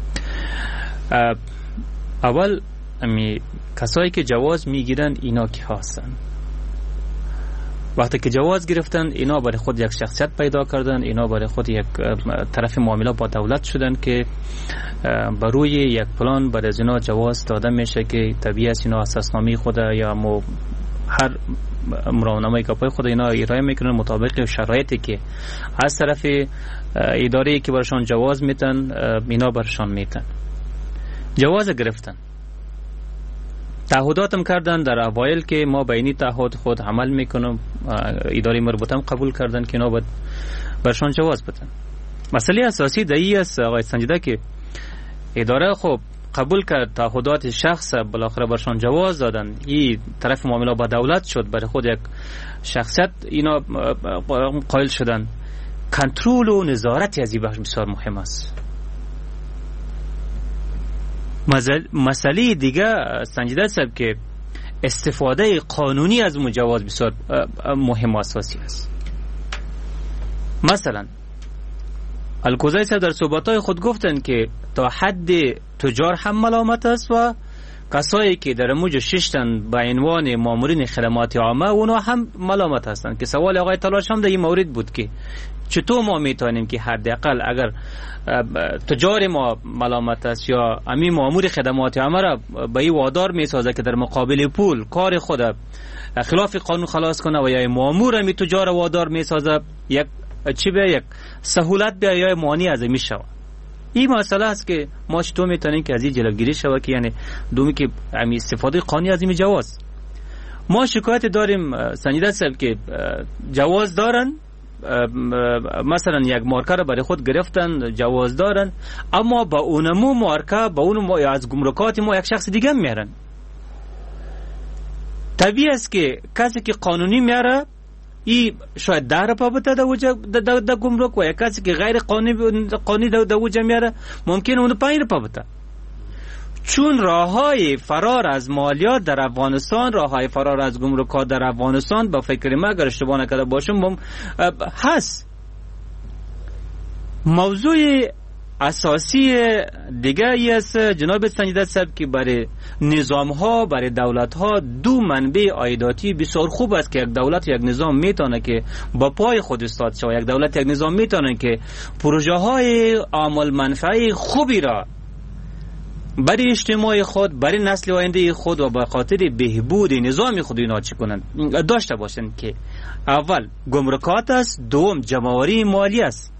اول امی کسایی که جواز میگیرن اینا کی هستن؟ وقتی که جواز گرفتن اینا برای خود یک شخصیت پیدا کردن، اینا برای خود یک طرف معامله با دولت شدن که بروی یک پلان برای از اینا جواز داده میشه که طبیعی است اینا اساسنامه خود یا مو هر مرامنامه کپای خود اینا ارائه میکنن مطابق شرایطی که از طرف اداره که برشان جواز میتن اینا برشان میتن. جواز گرفتن، تعهداتم کردن در اوایل که ما بینی تعهد خود عمل میکنم، اداره مربوطم قبول کردن که اینا باید برشان جواز بدن. مسئله اساسی دایی است آقای سنجیده که اداره خب قبول کرد تعهدات شخص بالاخره برشان جواز دادن، این طرف معامله با دولت شد، برای خود یک شخصیت اینا قائل شدن. کنترل و نظارت از این بخش بسیار مهم است. مسئله دیگه سنجیده است که استفاده قانونی از مجوز بسیار مهم و اساسی است. مثلا الکوزی صاحب در صحبت‌های خود گفتن که تا حد تجار هم ملامت است و کسایی که در موج ششتن به عنوان مامورین خدمات عامه اونا هم ملامت هستند که سوال آقای تلاش هم در این مورد بود که چطور ما میتونیم که حداقل اگر تجار ما ملامت است یا امی مامور خدمات عامه را به این وادار میسازه که در مقابل پول کار خود خلاف قانون خلاص کنه و یا مامور امی تجار وادار میسازه یک چی به یک سهولت بیا یا مانع از میشه. این مسئله است که ما چطور میتونیم که از این جلوگیری شود که یعنی دومی که امی استفاده قانونی از این جواز. ما شکایت داریم سنجیده صاحب که جواز دارن، مثلا یک مارکه را برای خود گرفتن جواز دارن، اما با اونمو مارکه با اون ما از گمرکات ما یک شخص دیگه میارن. طبیعی است که کسی که قانونی میاره ای شاید ده رپا بده در دا گمرک و یک کسی که غیر قانونی در وجه میاره ممکن اونو پنج رپا بده. چون راه های فرار از مالیات در افغانستان، راه های فرار از گمرکات در افغانستان با فکر ما اگر اشتباه نکرده باشم هست. موضوع اساسی دیگه ای است جناب سنجیده صاحب که برای نظام ها برای دولت ها دو منبع عایداتی بسیار خوب است که یک دولت یک نظام میتونه که با پای خود استاد شود، یک دولت یک نظام میتونه که پروژه های عامل منفعه خوبی را برای اجتماع خود، برای نسل آینده خود و به خاطر بهبود نظام خود اینا چی کنند داشته باشند که اول گمرکات است، دوم جمع‌آوری مالی است.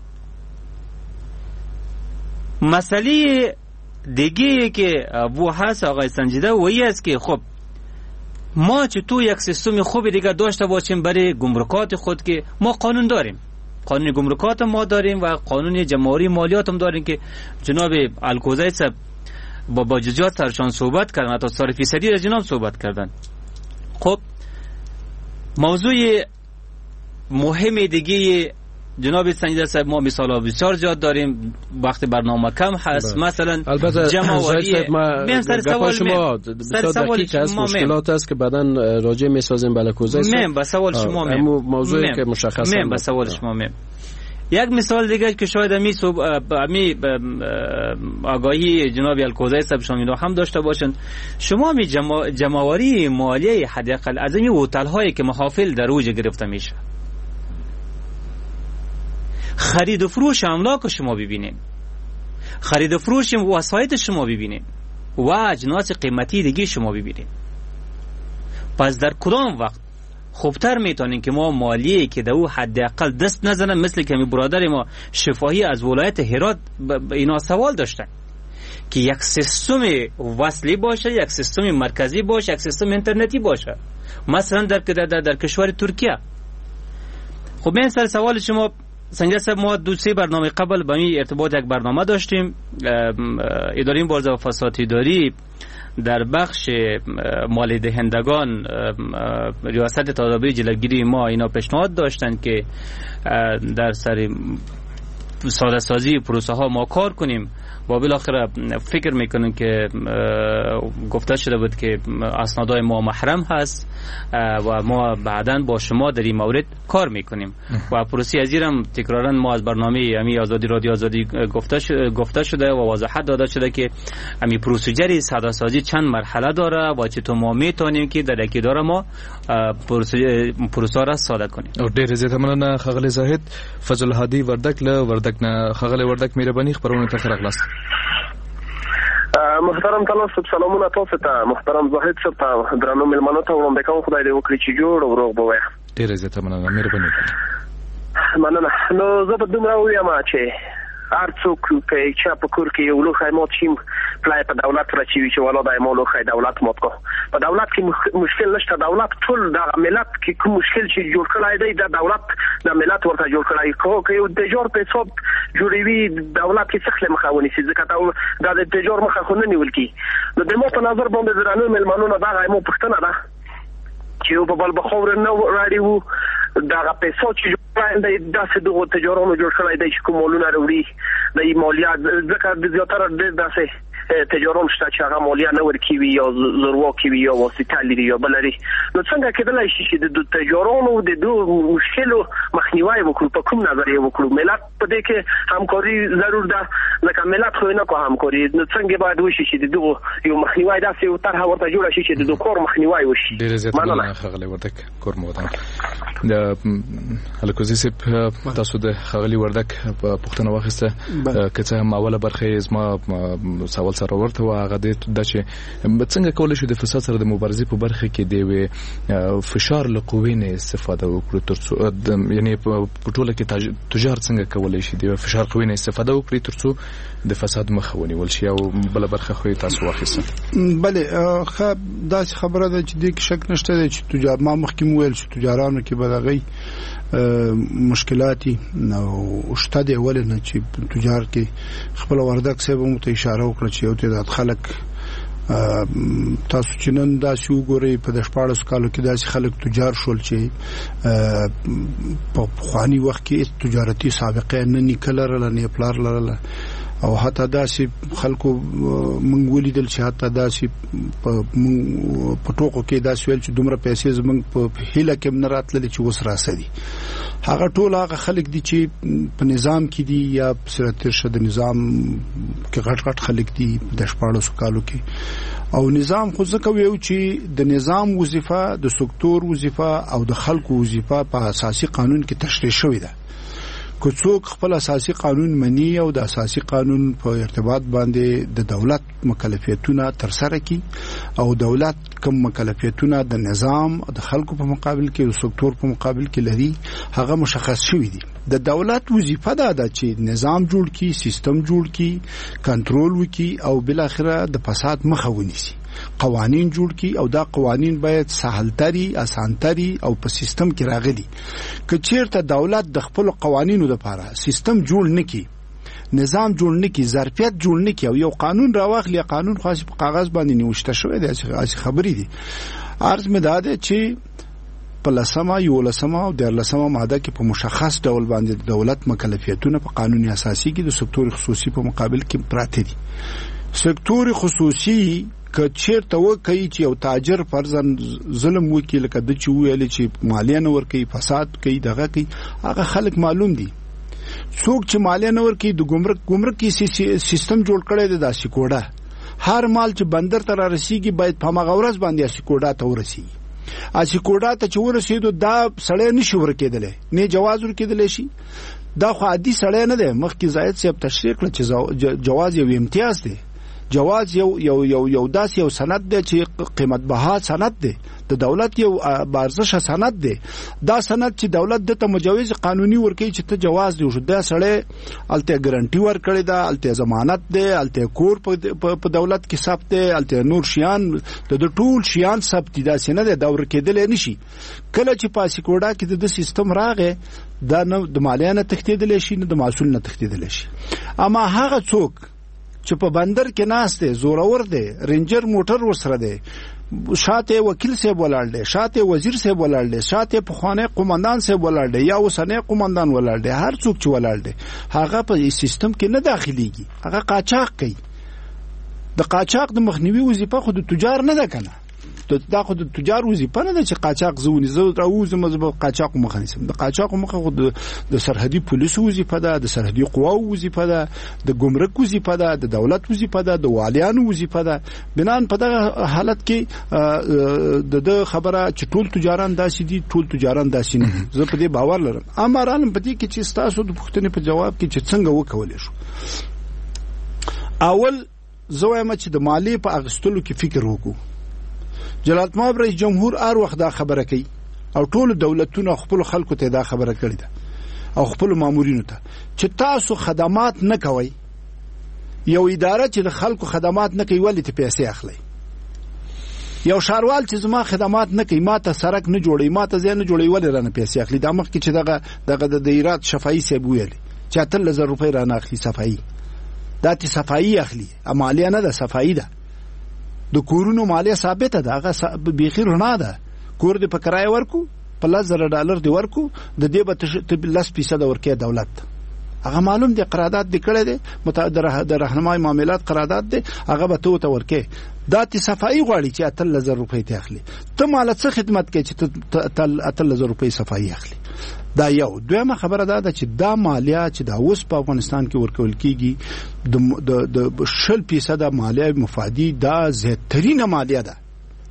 مسئله دیگه که و هست آقای سنجیده و ای است که خب ما چطور یک سیستم خوب دیگه داشته باشیم برای گمرکات خود که ما قانون داریم، قانون گمرکات ما داریم و قانون جمع‌آوری مالیات هم داریم که جناب الکوزی صاحب با با جزئیات سرشان صحبت کردن، تا صد فیصدی از جناب صحبت کردن. خب موضوع مهم دیگه جناب سنجیده صاحب ما مثالا بسیار زیاد داریم، وقت برنامه کم هست. با. مثلا جمع‌آوری میم سر سوال شما بسیار دقیق است، مشکلات است که بعداً راجع میسازیم بلکوزه میم با سوال شما میم موضوعی که مشخصه میم با سوال شما میم. یک مثال دیگه که شاید امی صوب امی آگاهی جناب الکوزی صاحب شما هم داشته باشند، شما می جمع جمع‌آوری مالی حداقل از این هتل هایی که محافل در اوج گرفته میشه، خرید و فروش املاک شما ببینید، خرید و فروش وسایط شما ببینید و اجناس قیمتی دیگه شما ببینید. پس در کدام وقت خوبتر میتونین که ما مالیه که در او حداقل دست نزنن، مثل که می برادر ما شفاهی از ولایت هرات اینا سوال داشتن که یک سیستم وصلی باشه، یک سیستم مرکزی باشه، یک سیستم اینترنتی باشه، مثلا در در, در, در کشور ترکیه. خب من سر سوال شما سنجیده صاحب ما دو سه برنامه قبل با این ارتباط یک برنامه داشتیم، اداره مبارزه با فساد اداری در بخش مالی دهندگان ریاست تدابیر جلوگیری ما اینا پیشنهاد داشتن که در سر ساده سازی پروسه ها ما کار کنیم و بالاخره فکر میکنیم که گفته شده بود که اسنادهای ما محرم هست و ما بعداً با شما در این مورد کار میکنیم و پروسه از اینم تکرارا ما از برنامه امی آزادی رادیو آزادی گفته شده, گفته شده و وضاحت داده شده که امی پروسیجر ساده سازی چند مرحله داره و چطور ما میتونیم که در یک اداره ما پروسه را ساده کنیم. ډیر زیات مننه خغل زاهد. فضل هادي وردک له وردک نه خغل وردک مهرباني خبرونه ته راغلاست. محترم تاسو سلامونه تاسو ته، محترم زاهد صاحب ته، درنو ملمنو ته وړاندې کوم، خدای دې وکړي چې جوړ او روغ بوي. ډیر زیات مننه مهرباني. مننه. نو زه به دومره ووایم چې هر څوک که چا په کور کې یو لوښی مات شي پلای په دولت راچوي چې والا د ما لوښی دولت مات کو. په دولت کې مشکل نشته، دولت ټول د ملت کې کوم مشکل چې جوړ کړای دی د دولت د ملت ورته جوړ کړای کو که یو د جوړ په حساب جوړوي دولت کې څخه مخاوني سي ځکه دا د تجار مخه خو نه نیول کی. نو د مو په نظر باندې درنو ملمنونو دا غو پښتنه ده چې په بل بخور نه راړي وو دا پیسې چې جوړاند د داسې دغه تجارانو جوړ کړای دی چې کومولونه وروړي د مالیات ځکه د زیاتره د داسې تجاران شته چې هغه مالیه نه ورکوي یا زورواکي وي یا واسطه لري یا بل لري. نو څنګه کېدلی شي چې د تجارانو د دو مشکلو مخنیوی وکړو؟ په کوم نظر یې وکړو؟ ملت په دې کې همکاري ضرور ده، ځکه ملت خو نه کوي همکاري. نو څنګه باید وشي چې د دغو یو مخنیوی داسې یو طرحه ورته جوړه شي چې د دغو کار مخنیوی وشي؟ ډېر زیات مننه ښاغلی وردګ کورمودان. د هلکوزي صاحب تاسو د ښاغلي وردګ په پوښتنه واخیسته، که څه هم اوله برخه زما سوال سره ورته و، هغه دا چې څنګه کولی شو د فساد سره د مبارزې په برخه کې د یوې فشار له قوې نه استفاده وکړو، تر څو یعنې په ټوله کې تجار څنګه کولی شي د یوې فشار قوې نه استفاده وکړي تر څو د فساد مخه ونیول شي؟ او بله برخه خو یې تاسو واخیسته. بلې ښه، داسې خبره ده چې دې کې شک نشته دی چې تجار، ما مخکې مو ویل چې تجارانو کې به د هغوی مشکلاتي او شته دی. ولې نه چې تجار کې خپله وردګ صاحب هم ته اشاره وکړه چې یو تعداد خلک تاسو چې نن داسې وګورئ په د شپاړسو کالو کې داسې خلک تجار شول چې په پخواني وخت کې تجارتي سابقه نه نیکه لرله نه پلار لرله، او حتی داسې خلکو موږ ولیدل چې حتی داسې په ټوکو کې داسې ویل چې دومره پیسې زموږ په هیله کې نه راتللې چې اوس راسدي. هغه ټول هغه خلک دي چې په نظام کې دي یا په صورت ترشه د نظام کې غټ غټ خلک دي د شپاړسو کالو کې. او نظام خو ځکه ویو چې د نظام وظیفه، د سکتور وظیفه او د خلکو وظیفه په اساسي قانون کې تشریح شوې ده. که څوک خپل اساسي قانون مني او د اساسي قانون په ارتباط باندې د دولت مکلفیتونه تر سره کړي او دولت کوم مکلفیتونه د نظام او د خلکو په مقابل کې او سکتور په مقابل کې لري، هغه مشخص شوی دي. د دولت وظیفه ده چې نظام جوړ کړي، سیستم جوړ کړي، کنټرول وکړي او بل اخره د فساد مخه ونیسي، قوانین جوړ کړي او دا قوانین باید سهلتري، اسانتري او په سیستم کې راغلي. که چیرته دولت د خپل قوانینو لپاره سیستم جوړ نکړي، نظام جوړ نکړي، ظرفیت جوړ نکړي او یو قانون راواخلي، قانون خاص په کاغذ باندې نیوشته شوی دی، اسی خبرې دي. عرض مې دا ده چې په لسمه، یولسمه او دیارلسمه ماده کې په مشخص ډول باندې د دولت مکلفیتونه په قانون اساسي کې د سکتور خصوصي په مقابل کې پراته دي. سکتور خصوصي که چیرته وکړي چې یو تاجر فرضاً ظلم وکړي، لکه د چې ویل چې مالیه نه ورکوي، فساد کوي، دغه کوي، هغه خلک معلوم دي. څوک چې مالیه نه ورکوي، د ګمرک ګمرک کې سیستم جوړ کړی دی، د سیکوډا هر مال چې بندر ته را رسیږي باید په هغه ورځ باندې سیکوډا ته ورسیږي. سیکوډا ته چې ورسېدو دا سړی نشي ورکېدلی، نه جواز ورکېدلی شي. دا خو عادي سړی نه دی. مخکې زاید صاحب تشریح کړه چې جواز یو امتیاز دی. جواز یو یو یو یو داس یو سند دی چې قیمت بها سند دی، د دولت یو بارزش سند دی. دا سند چې دولت دته مجوز قانوني ورکړي چې ته جواز دی، شو دا سړی الته ګارانټي ورکړي، دا الته ضمانت دی، الته کور په دولت کې ثبت دی، الته نور شیان د ټول شیان ثبت دي. دا سند دی، دا ورکېدل نشي. کله چې پاسیکوډا کې د سیستم راغی، دا نه د مالیه نه تښتېدل شي، نه د محصول نه تښتېدل شي. اما هغه څوک چې په بندر کې ناست دی، زورور دی، رینجر موټر ورسره دی، شاته وکیل صاحب ولاړ دی، شاته وزیر صاحب ولاړ دی، شاته پخوانی قومندان صاحب ولاړ دی یا اوسنی قومندان ولاړ دی، هر څوک چې ولاړ دی هغه په سیستم کې نه داخليږي، هغه قاچاق کوي. د قاچاق د مخنیوي وظیفه خو د تجار نه ده کنه، دا خو د تجار وظیفه نه ده چې قاچاق زونی زو راوځم زب قاچاق مخه نسم. د قاچاق مخه خو د سرحدي پولیسو وظیفه ده، د سرحدي قواو وظیفه ده، د ګمرک وظیفه ده، د دولت وظیفه ده، د والیانو وظیفه ده. بنان په دغه حالت کې د خبره چې ټول تجاران داسې دي، ټول تجاران داسې نه دي. زه په دې باور لرم. اما رالم په دې کې چې تاسو د پوښتنې په جواب کې چې څنګه وکولای شو، اول زه وایم چې د مالی په اغستلو کې فکر وکړو. جلالت مآب رئیس جمهور هر وخت دا خبره کوي او ټول دولتونو خپل خلکو ته دا خبره کړې ده او خپل مامورینو ته چې تاسو خدمات نه کوي. یو اداره چې د خلکو خدمات نه کوي ولې ته پیسې اخلي؟ یو شاروال چې زما خدمات نه کوي، ما ته سړک نه جوړي، ما ته ځای نه جوړي، ولې رانه پیسې اخلي؟ دا مخکې چې دغه دغه د دایرات شفایي صاحب ویل چې اتلس زره روپۍ رانه اخلي صفایي. دا تی صفایي اخلي، مالیه نه ده، صفایي ده. د کورونو مالیه ثابته ده، هغه بیخي رڼا ده. کور دې په کرایه ورکو، په لس زره ډالر دې ورکو، د دې به لس فیصده ورکوي دولت. هغه معلوم دی قرارداد د کړه دی متعدد د راهنمای معاملات قرارداد دی هغه به تو ته ورکه دا تی صفائی غواړي چې اتل لزر روپۍ ته اخلي ته مال څه خدمت کوي چې اتل اتل لزر روپۍ صفائی اخلي دا یو دویمه خبره ده چې دا مالیه چې دا اوس په افغانستان کې ورکول کیږي د د شل فیصد مالیه مفادی دا زیاترینه مالیه ده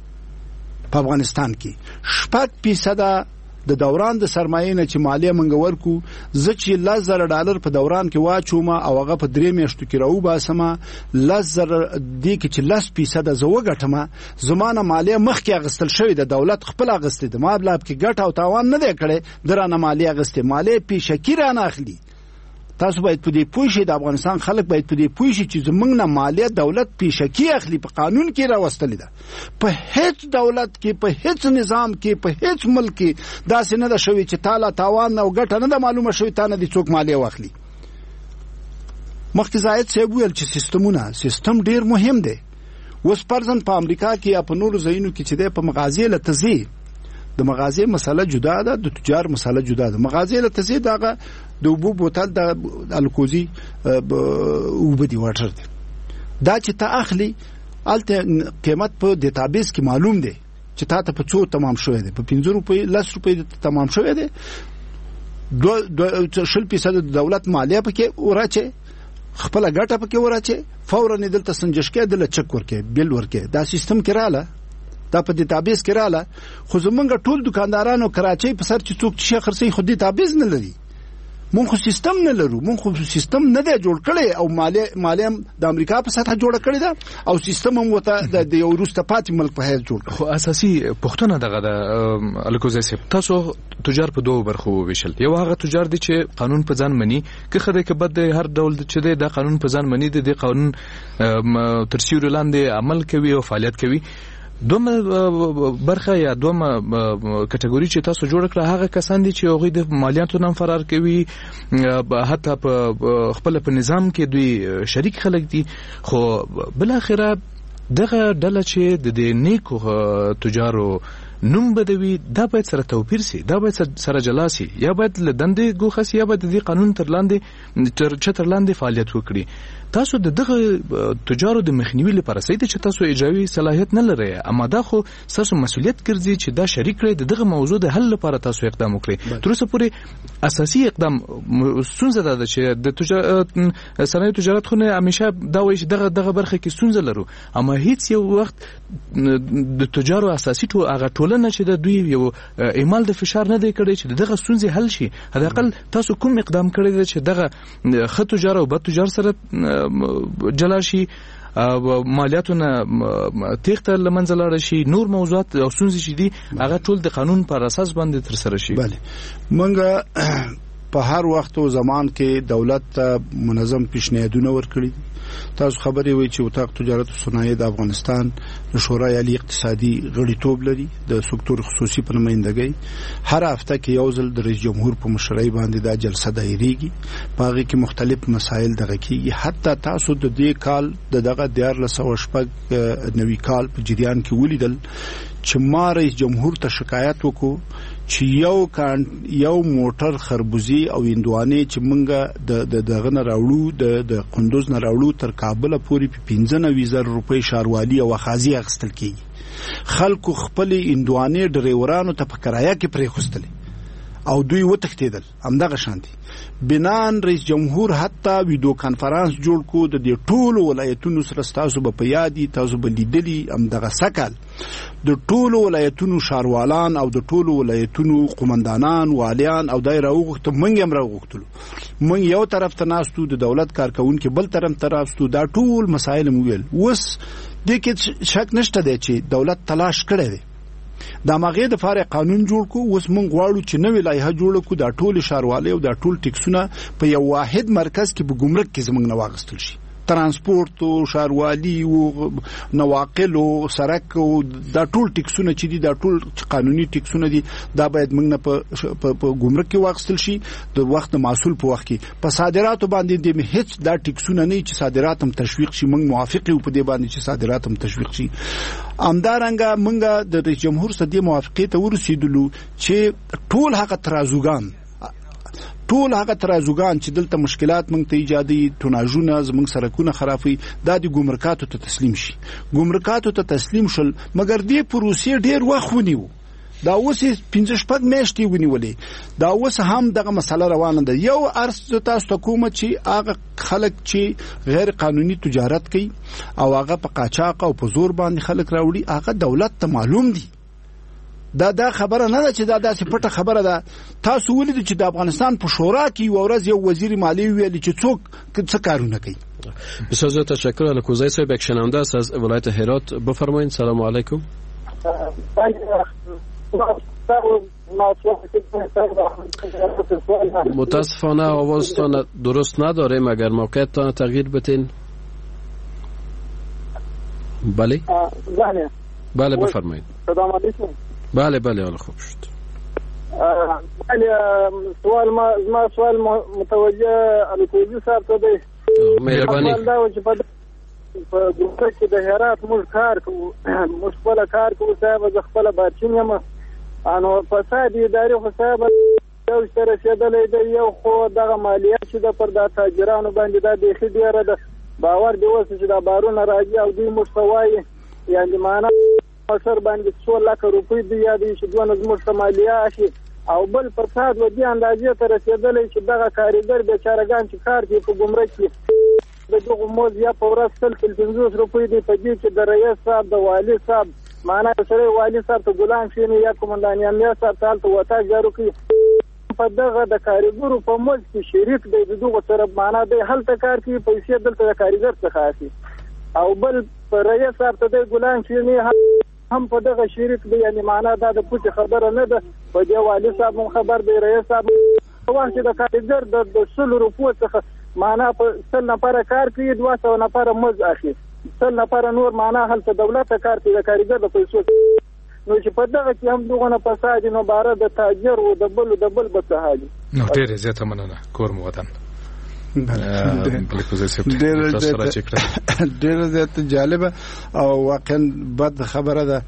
په افغانستان کې شپږ فیصد د دوران د سرمایې نه چې مالیه منګ ورکو زه چې لس زره ډالر په دوران کې واچوم او هغه په درې میاشتو کې راو باسم لس زره دې کې چې لس فیصد زه وګټم زمانه مالیه مخکې اغستل شوې د دولت خپل اغستې د مابلاب کې ګټه او تاوان نه دی کړی درانه مالیه اغستې مالیه پیشکی را نه اخلي تاسو باید په دې پوه شئ د افغانستان خلک باید په دې پوه شي چې زمونږ نه مالیه دولت پیشکی اخلي په قانون کې راوستلې ده په هیڅ دولت کې په هیڅ نظام کې په هیڅ ملک کې داسې نه ده شوی چې تعالی تاوان او ګټه نه ده معلومه شوی تا نه دي څوک مالیه واخلي مخکې زاید صاحب ویل چې سیستمونه سیستم ډیر مهم دی اوس پرځن په امریکا کې یا په نورو ځایونو کې چې دی په مغازې له تزي د مغازې مسله جدا ده د تجار مسله جدا ده مغازې له تزي دغه د اوبو بوتل د الکوزي اوبه دی واټر دی دا چې ته اخلي الته قیمت په ډیټابیس کې معلوم دی چې تا ته په څو تمام شوی دی په پنځه روپۍ لس روپۍ تمام شوی دی دو دو شل فیصد د دولت مالیه پکې وراچه خپل ګټه پکې وراچه فورا دلته سنجشکې دل چک ورکې بیل ورکې دا سیستم کې رااله دا په ډیټابیس کې رااله خو زمونږ ټول دکاندارانو کراچۍ په سر چې څوک چې خرڅي خو ډیټابیس نه لري مونږ خو سیستم نه لرو مونږ خو سیستم نه دی جوړ کړی او مالیه مالیه د امریکا په سطح جوړ کړی دا او سیستم هم وته د یو روسته پاتې ملک په هیڅ جوړ خو اساسي پښتنه دغه د الکوزي سپ تاسو تجار په دوه برخو ویشل یو هغه تجار دي چې قانون په ځان مني که خدای کې بد هر ډول چې دی د قانون په ځان مني د قانون تر سیوري لاندې عمل کوي او فعالیت کوي دومره برخه یا دومره کټګوري چې تاسو جوړ کړه هغه کسان دي چې هغه د مالیاتو نن فرار کوي حتی په خپل په نظام کې دوی شریک خلک دي خو بل اخره دغه ډله چې د نیکو تجارو نوم بدوي دا باید سره توپیر سي دا باید سره جلا سي یا باید لدندې ګوخس یا باید د قانون تر لاندې تر چتر لاندې فعالیت وکړي تاسو د دغه تجارو د مخنیوي لپاره سید چې تاسو اجرایي صلاحیت نه لرئ اما دا خو تاسو مسؤلیت ګرځي چې دا شریک کړئ دغه موضوع د حل لپاره تاسو اقدام وکړئ تر اوسه پورې اساسي اقدام ستونزه ده چې د تجارت صنایع تجارت خو نه همیشه دا وایي چې دغه دغه برخه کې ستونزه لرو اما هیڅ یو وخت د تجارو اساسي ټول هغه ټولنه چې د دوی یو اعمال د فشار نه دی کړی چې دغه ستونزې حل شي حداقل تاسو کوم اقدام کړی دی چې دغه خه تجار او بد تجار سره جلا شي مالیاتونه تخته لمنځه لاړ شي نور موضوعات او ستونزې چې دي هغه ټول د قانون پر اساس باندې تر سره شي بله مونږ په هر وخت او زمان کې دولت منظم پیشنهادونه ورکړي تاسو خبرې وي چې وتاق تجارت او صنایع د افغانستان د شورای عالی اقتصادي غړیتوب لري د سکتور خصوصي په نمائندګۍ هر هفته کې یو ځل د رئیس جمهور په مشرۍ باندې دا جلسه دایریږي په هغه کې مختلف مسایل دغه کېږي حتی تاسو د دې کال د دغه دیار لسو شپږ نوي کال په جریان کې ولیدل چې ما رئیس جمهور ته شکایت وکړو چې یو کان یو موټر خربوزي او اندوانه چې مونږه د دغه نه راوړو د د قندوز نه راوړو تر کابل پورې په پنځه نوي زره روپۍ شاروالي او خازي اخستل کیږي خلکو خپل اندوانه ډریورانو ته په کرایه کې پرې خوستلې او دوی وتښتیدل همدغه شانتي بنان رئیس جمهور حتی ویډیو کانفرنس جوړ کو د دې ټولو ولایتونو سره تاسو به په یادي تاسو به لیدلی همدغه سکل د ټولو ولایتونو شاروالان او د ټولو ولایتونو قومندانان والیان او دای راوغخت منګ هم راوغختلو من یو طرف ته ناستو د دولت کارکونکو بل طرف ته راستو دا ټول مسایل مویل وس د کې شک نشته دی چې دولت تلاش کړی دی دا مغه د فارغ قانون جوړ کو اوس مونږ غواړو چې نوې لایحه جوړ کو دا ټول شاروالي او دا ټول ټیکسونه په یو واحد مرکز کې په ګمرک کې زمونږ نه واغستل شي ترانسپورت او شاروالي او نواقل او سرک او دا ټول ټیکسونه چې دي دا ټول قانوني ټیکسونه دي دا باید موږ نه په په ګمرک کې واغستل شي د وخت محصول په وخت کې په صادراتو باندې د هیڅ دا ټیکسونه نه چې صادرات هم تشویق شي موږ موافق یو په دې باندې چې صادرات هم تشویق شي امدارنګه موږ د رئیس جمهور سره د موافقت ورسېدلو چې ټول هغه ترازوګان ټول هغه ترازوګان چې دلته مشکلات موږ ته ایجادي توناژونه زموږ سرکونه خرافي دا د ګمرکاتو ته تسلیم شي ګمرکاتو ته تسلیم شول مګر دې پروسې ډیر وخت ونیو دا اوس پنځه شپږ میاشتې ونیولې دا اوس هم دغه مسله روانه ده یو ارز تاسو ته کوم چې هغه خلک چې غیر قانوني تجارت کوي او هغه په قاچاق او په زور باندې خلک راوړي هغه دولت ته معلوم دي دا دا خبره نه ده چې دا داسې پټه خبره ده تاسو ولیدئ چې د افغانستان په شورا کې یو ورځ یو وزیر مالیه ویل چې څوک څه کارونه کوي. بسیار زیاد تشکر. الکوزی صاحب یک شنونده است از ولایت هرات. بفرمایید. سلام علیکم. متاسفانه آوازتان درست نداریم اگر موقعیتان تغییر بتین. بله بله بله بفرمایید. سلام علیکم. بله بله حالا خوب شد. بله سوال ما ما سوال متوجه الکوزی صاحب ته دی. مهرباني. دا چې په ګوره کې د هرات موږ کار کوو موږ خپل کار کوو صاحب زه خپل بارچین یم انو فساد اداري خو صاحب یو سره رسېدلی دی یو خو دغه مالیه چې د پر د تاجرانو باندې دا بیخي ډېره ده باور دی اوس چې دا بارونه راځي او دوی موږ ته وایي یعنې معنا سر باندې څو لکه روپۍ دی یا دی چې دونه زموږ ته مالیه شي او بل فساد و دې اندازې ته رسېدلی چې دغه کارګر بیچارهګان چې کار کوي په ګمرک کې د دغه موز یا په ورځ سل سل پنځوس روپۍ دی په دې چې د رئیس صاحب د والي صاحب معنا سره والي صاحب ته ګلان شینې یا کومندان امنیت صاحب ته هلته وتا جارو کوي په دغه د کارګرو په موز کې شریک دی د دغه طرف معنا دی هلته کار کوي پیسې دلته د کارګر څخه اخلي او بل په رئیس صاحب ته د ګلان شینې هم په دغه شریک دی یعنی معنا دا د پوښتنې خبره نه ده په دې والي صاحب خبر دی رئیس صاحب وایي چې د کارګر د سل روپو څخه معنا په سل نفر کار کوي دوه سوه نفر مز اخلي سل نفر نور معنا هلته دولت کار کوي د کارګر د پیسو نو چې په دغه کې هم دغه نه فساد نو بار د تاجر او د بل د بل بسهالي نو ډېر زیاته مننه کور مو وطن. ډېر زیات جالبه او واقعا بد خبره ده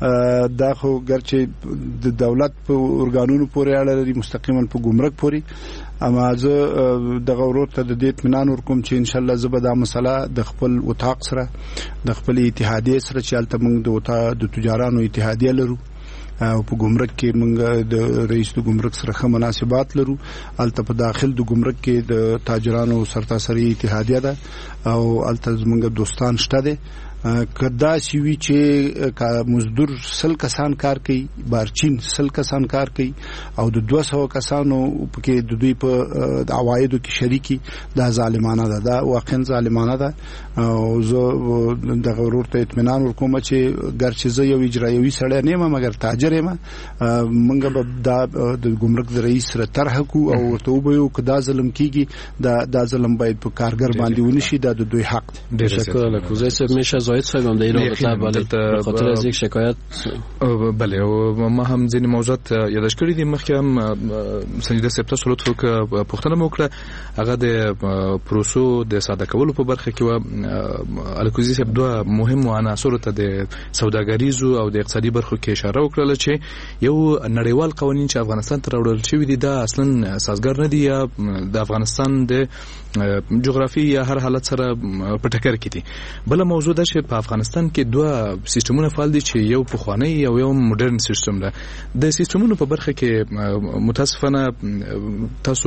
دا خو ګرچې د دولت په ارګانونو پورې اړه لري مستقیما په ګمرک پورې اما زه دغه ورور ته د دې اطمینان ورکوم چې ان شاء الله زه به دا مسله د خپل اتاق سره د خپل اتحادیه سره چې هلته موږ د اتاق د تجارانو اتحادیه لرو او په ګمرک کې موږ د رئیس د ګمرک سره ښه مناسبات لرو هلته په داخل د ګمرک کې د تاجرانو سرتاسري اتحادیه ده او هلته زموږ دوستان شته دي کدا سی وی چې مزدور سل کسان کار کوي بارچین سل کسان کار کوي او د دوه سوه کسانو کې د دوی په عوایدو کې شریکي دا ظالمانه ده دا واقعا ظالمانه ده او زه دغه ورور ته اطمینان ورکوم چې ګرچې زه یو اجرایوي سړی نه یم مګر تاجر یم موږ به دا د ګمرک د رئیس سره طرح کوو او ورته وبویو که دا ظلم کیږي دا دا ظلم باید په کارګر باندې ونشي دا د دوی حق دی. تشکر. الکوزی صاحب میشه زاید صاحب در این رابطه بله به خاطر از یک شکایت بله او ما هم ځینې موضوعات یاداش کړي دي مخکې هم سنجیده صاحب تاسو لطف وکړه پوښتنه مو وکړه هغه د پروسو د ساده کولو په برخه کې و الکوزی صاحب دوه مهم عناصر ته د سوداګریزو او د اقتصادي برخو کې اشاره وکړه چې یو نړیوال قوانین چې افغانستان ته راوړل شوي دي دا اصلا سازګار نه دي یا د افغانستان د جغرافي یا هر حالت سره په ټکر کې دي. بل موضوع ده چې په افغانستان کې دوه سیستمونه فعال دي چې یو پخوانی او یو مدرن سیستم ده. د سیستمونو په برخه کې متاسفانه تاسو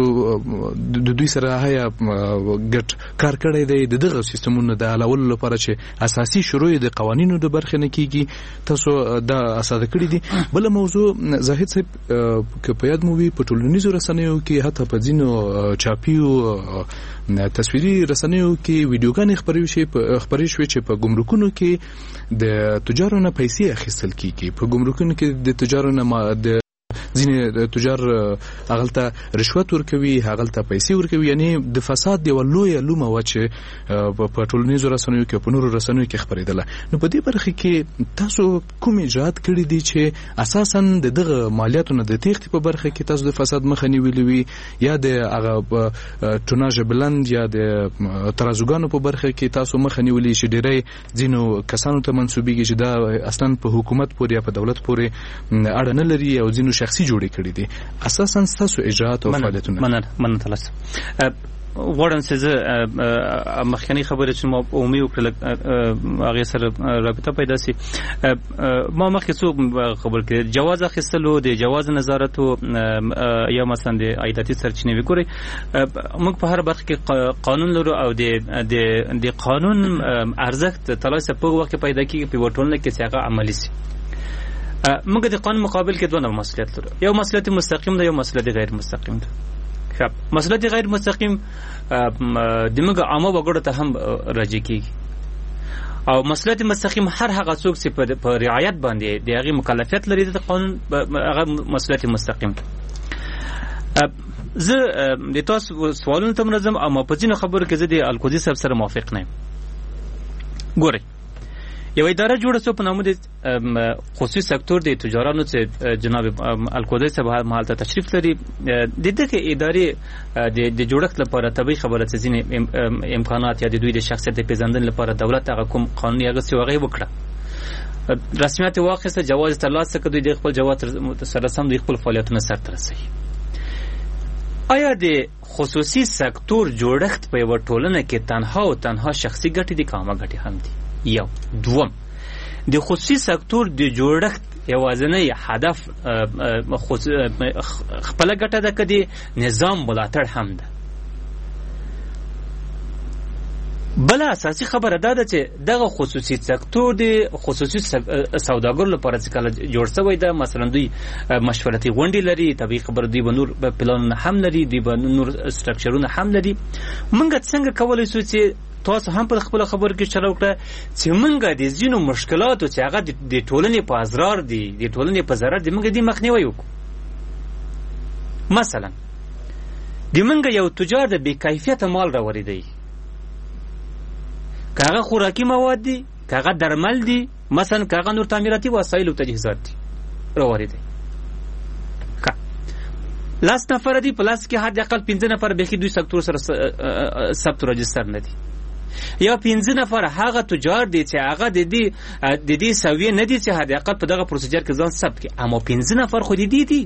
د دوی سره هيا ګټ کار کړی دی د دغه سیستمونو د علاوه لپاره چې اساسي شروع د قوانینو د برخه نه کیږي تاسو دا اساده کړی دي. بل موضوع زاهد صاحب کې په یاد مو وی په ټولنیزو رسنیو کې حتی په ځینو چاپیو تصویري رسنیو کې ویډیوګانې خبرې شي خبرې شوې چې په ګمرکونو کې د تجارو نه پیسې اخیستل کیږي په ګمرکونو کې د تجارو نه د ځینې تجار هغلته رشوت ورکوي هغلته پیسې ورکوي یعنی د فساد دی ولوی لومه و چې په ټولنیزو رسنیو کې په نورو رسنیو کې خبرېدله. نو په دې برخه کې تاسو کوم اجرات کړی دي چې اساسا د دغه مالیاتو نه د تېښتې په برخه کې تاسو د فساد مخه نیولې وي یا د هغه ټوناژ بلند یا د ترازوګانو په برخه کې تاسو مخه نیولې چې ډېری ځینو کسانو ته منسوبېږي چې دا اصلا په حکومت پورې یا په دولت پورې اړه نه لري او ځینو شخصي جوړې کړې دي اساسا ستاسو اجراءات او فعالیتونه مننه مننه تاسو غواړم چې زه مخکنی خبره چې ما عمومي وکړل هغه سره رابطه پیدا سي ما مخکې څو خبر کړ جواز اخیستلو د جواز نظارت یا مثلا د عایداتي سرچینې وګوري موږ په هر برخه کې قانون لرو او د د قانون ارزښت تلاسه په وخت پیدا کیږي په وټولنه کې چې هغه عملی سي موږ د قانون مقابل کې دوه نوع مسؤلیت لرو یو مسؤلیت مستقیم ده یو مسؤلیت غیر مستقیم ده خب مسؤلیت غیر مستقیم د موږ عامه وګړو ته هم راځي کیږي او مسؤلیت مستقیم هر هغه څوک چې په رعایت باندې د هغه مکلفیت لري د قانون هغه مسؤلیت مستقیم زه د تاسو سوالونو ته منظم او په ځینو خبرو کې زه د الکوزي صاحب سره موافق نه یم ګورئ یو اداره جوړه شو په نامه د خصوصي سکتور د تجارانو چې جناب الکوزي صاحب مهال ته تشریف لري د دغه ادارې د جوړښت لپاره طبي خبره چې ځینې امکانات یا د دوی د شخصیت پیژندنې لپاره دولت هغه کوم قانوني هغه څه وغه وکړه رسمیت واخیسته جواز ترلاسه کړ دوی د خپل جواز سره سم د خپل فعالیتونو سرته رسوي آیا د خصوصي سکتور جوړښت په یو ټولنه کې تنها او تنها شخصي ګټې دي کامه ګټې هم دي یو دوم د خصوصي سکتور د جوړښت یوازینی هدف خپل ګټه ده کدي نظام ملاتړ هم ده بل اساسي خبره ده چې دغه خصوصي سکتور د خصوصي سوداګرو لپاره چې کله جوړ شوی ده مثلا دوی مشورتي غونډې لري طبي خبره دوی بنور پلانونه هم لري دوی بنور سټرکچرونه هم لري موږ څنګه کولای شو چې تاسو هم په خپل خبر کې چلو کړه چې موږ د ځینو مشکلاتو چې هغه د ټولنې په اضرار دي د ټولنې په ضرر دي موږ دې مخنیوي وکړو مثلا د موږ یو تجار د بې کیفیته مال راوړي دی کاغه خوراکي مواد دي کاغه درمل دي مثلا کاغه نور تعمیراتي وسایل او تجهیزات دي راوړي دي لاس نفر دي پلاس کې حد اقل پنځه نفر به کې دوی سکتور سره ثبت رجستر نه دي یا پنځه نفر هغه تجار دي چې هغه د دې د دې سوي نه دي چې حد اقل په دغه پروسیجر کې ځان ثبت کړي اما پنځه نفر خو دي دي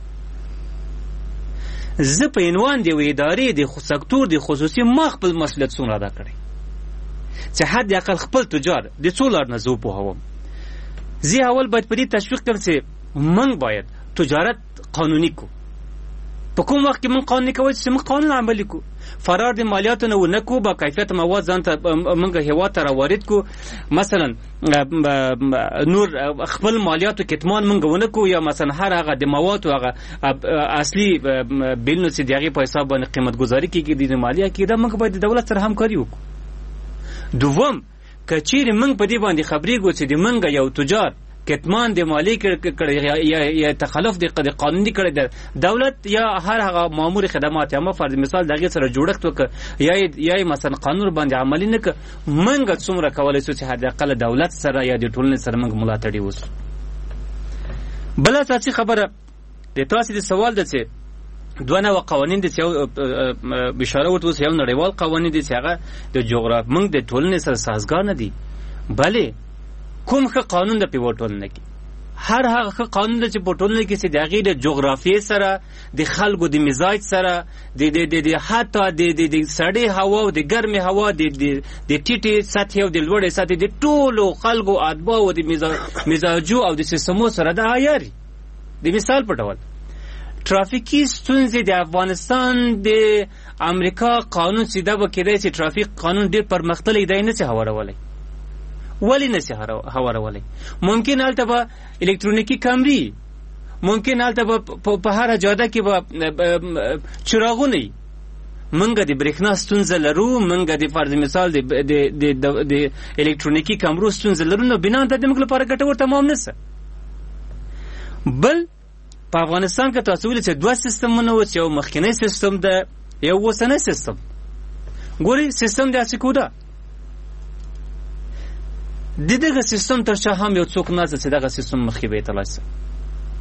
زه په عنوان دی وې ادارې د سکتور د خصوصي مخ په مسؤلیت سره ادا کړي چې حد اقل خپل تجار د څولار نه زو په هوم زی اول باید په دې تشویق کړم چې موږ باید تجارت قانوني کو په کوم وخت کې موږ قانوني کوو چې موږ قانون عملي کو فرار د مالیاتو نه ونکو با کیفیت مواد ځان ته موږ هوا ته راوارد کو مثلا نور خپل مالیاتو کتمان موږ ونکو یا مثلا هر هغه د مواد او هغه اصلي بیل نو چې دغه په حساب باندې قیمت گذاري کیږي د مالیه کې دا موږ باید د دولت سره همکاري وکړو دوم کچیر موږ په دې باندې خبرې کو چې د موږ یو تجار کتمان د مالی کړي یا یا تخلف د قانوني کړي د دولت یا هر هغه مامور خدمات یا فرض مثال دغه سره جوړښت وک یا یا مثلا قانون باندې عملی نه ک منګ څومره کولای شو چې حد اقل دولت سره یا د ټولنې سره موږ ملاتړي وس بل اساسي خبره د تاسو د سوال ده چې دوه نو قوانین دي چې بشاره ورته یو نړیوال قوانین دي چې هغه د جغرافیې موږ د ټولنې سره سازګار نه دي بلې کوم ښه قانون د پیوټولنه کې هر هغه قانون د پیوټولنه کې چې د غیر جغرافیې سره د خلکو د مزاج سره د د د حتی د د سړې هوا او د ګرمې هوا د د ټیټې سطح او د لوړې سطح د ټولو خلکو ادبا او د مزاجو او د سیستمو سره د عیاري د مثال په ډول ترافیکي ستونزې د افغانستان د امریکا قانون چې دا وکړي چې ترافیک قانون ډېر پرمختللی دی نه څه هوارولای ولی نسی هوارولای ممکن البته با الکترونیکی کمری ممکن البته په هر جاده کې با چراغونه منګه د برېښنا ستونزه لرو منګه د فرض مثال د د د الکترونیکی کمرو ستونزه لرو نو بنا د موږ لپاره ګټور تمام نسه بل په افغانستان کې تاسو ولې چې دوه سیستمونه و چې یو مخکنی سیستم ده یو وسنی سیستم ګوري سیستم د اسکودا د دغه سیستم تر شا هم یو څوک نه چې دغه سیستم مخې به تلاسه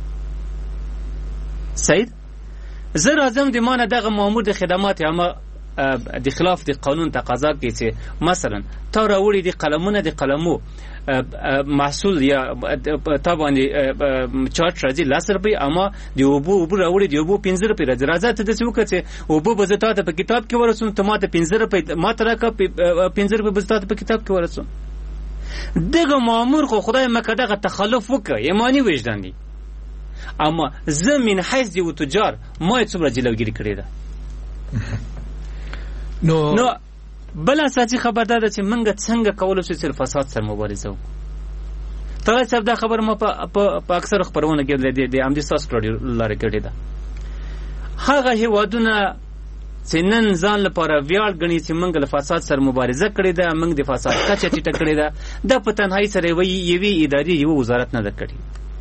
سید زه راځم د مانه دغه مامور د خدمات یا ما د خلاف د قانون تقاضا کوي چې مثلا تا راوړي د قلمونه د قلمو محصول یا تا باندې چارج راځي لس روپۍ اما د اوبو اوبو راوړي د اوبو پنځه روپۍ راځي راځه ته داسې وکړه چې اوبو به زه تا ته په کتاب کې ورسوم ته ما ته پنځه روپۍ ما ته راکړه پنځه روپۍ به زه تا ته په کتاب کې ورسوم دغه مامور خو خدای مکه دغه تخلف وکړه ایماني وجدان دی اما زه من حیث دی و تجار ما یې څومره جلوګیري کړې ده نو نو بل اساسي خبر دا ده چې منګه څنګه کولای شو چې فساد سره مبارزه وکړو تاسو صاحب دا خبر ما په په اکثر خبرونه کې د د امدي ساس کړی لاره کړی ده هغه هیوادونه چې نن ځان لپاره ویاړ غني چې منګه له فساد سره مبارزه کړې ده منګه د فساد کچه ټیټه کړې ده د په تنهایی سره وی یوي اداري یو وزارت نه ده کړې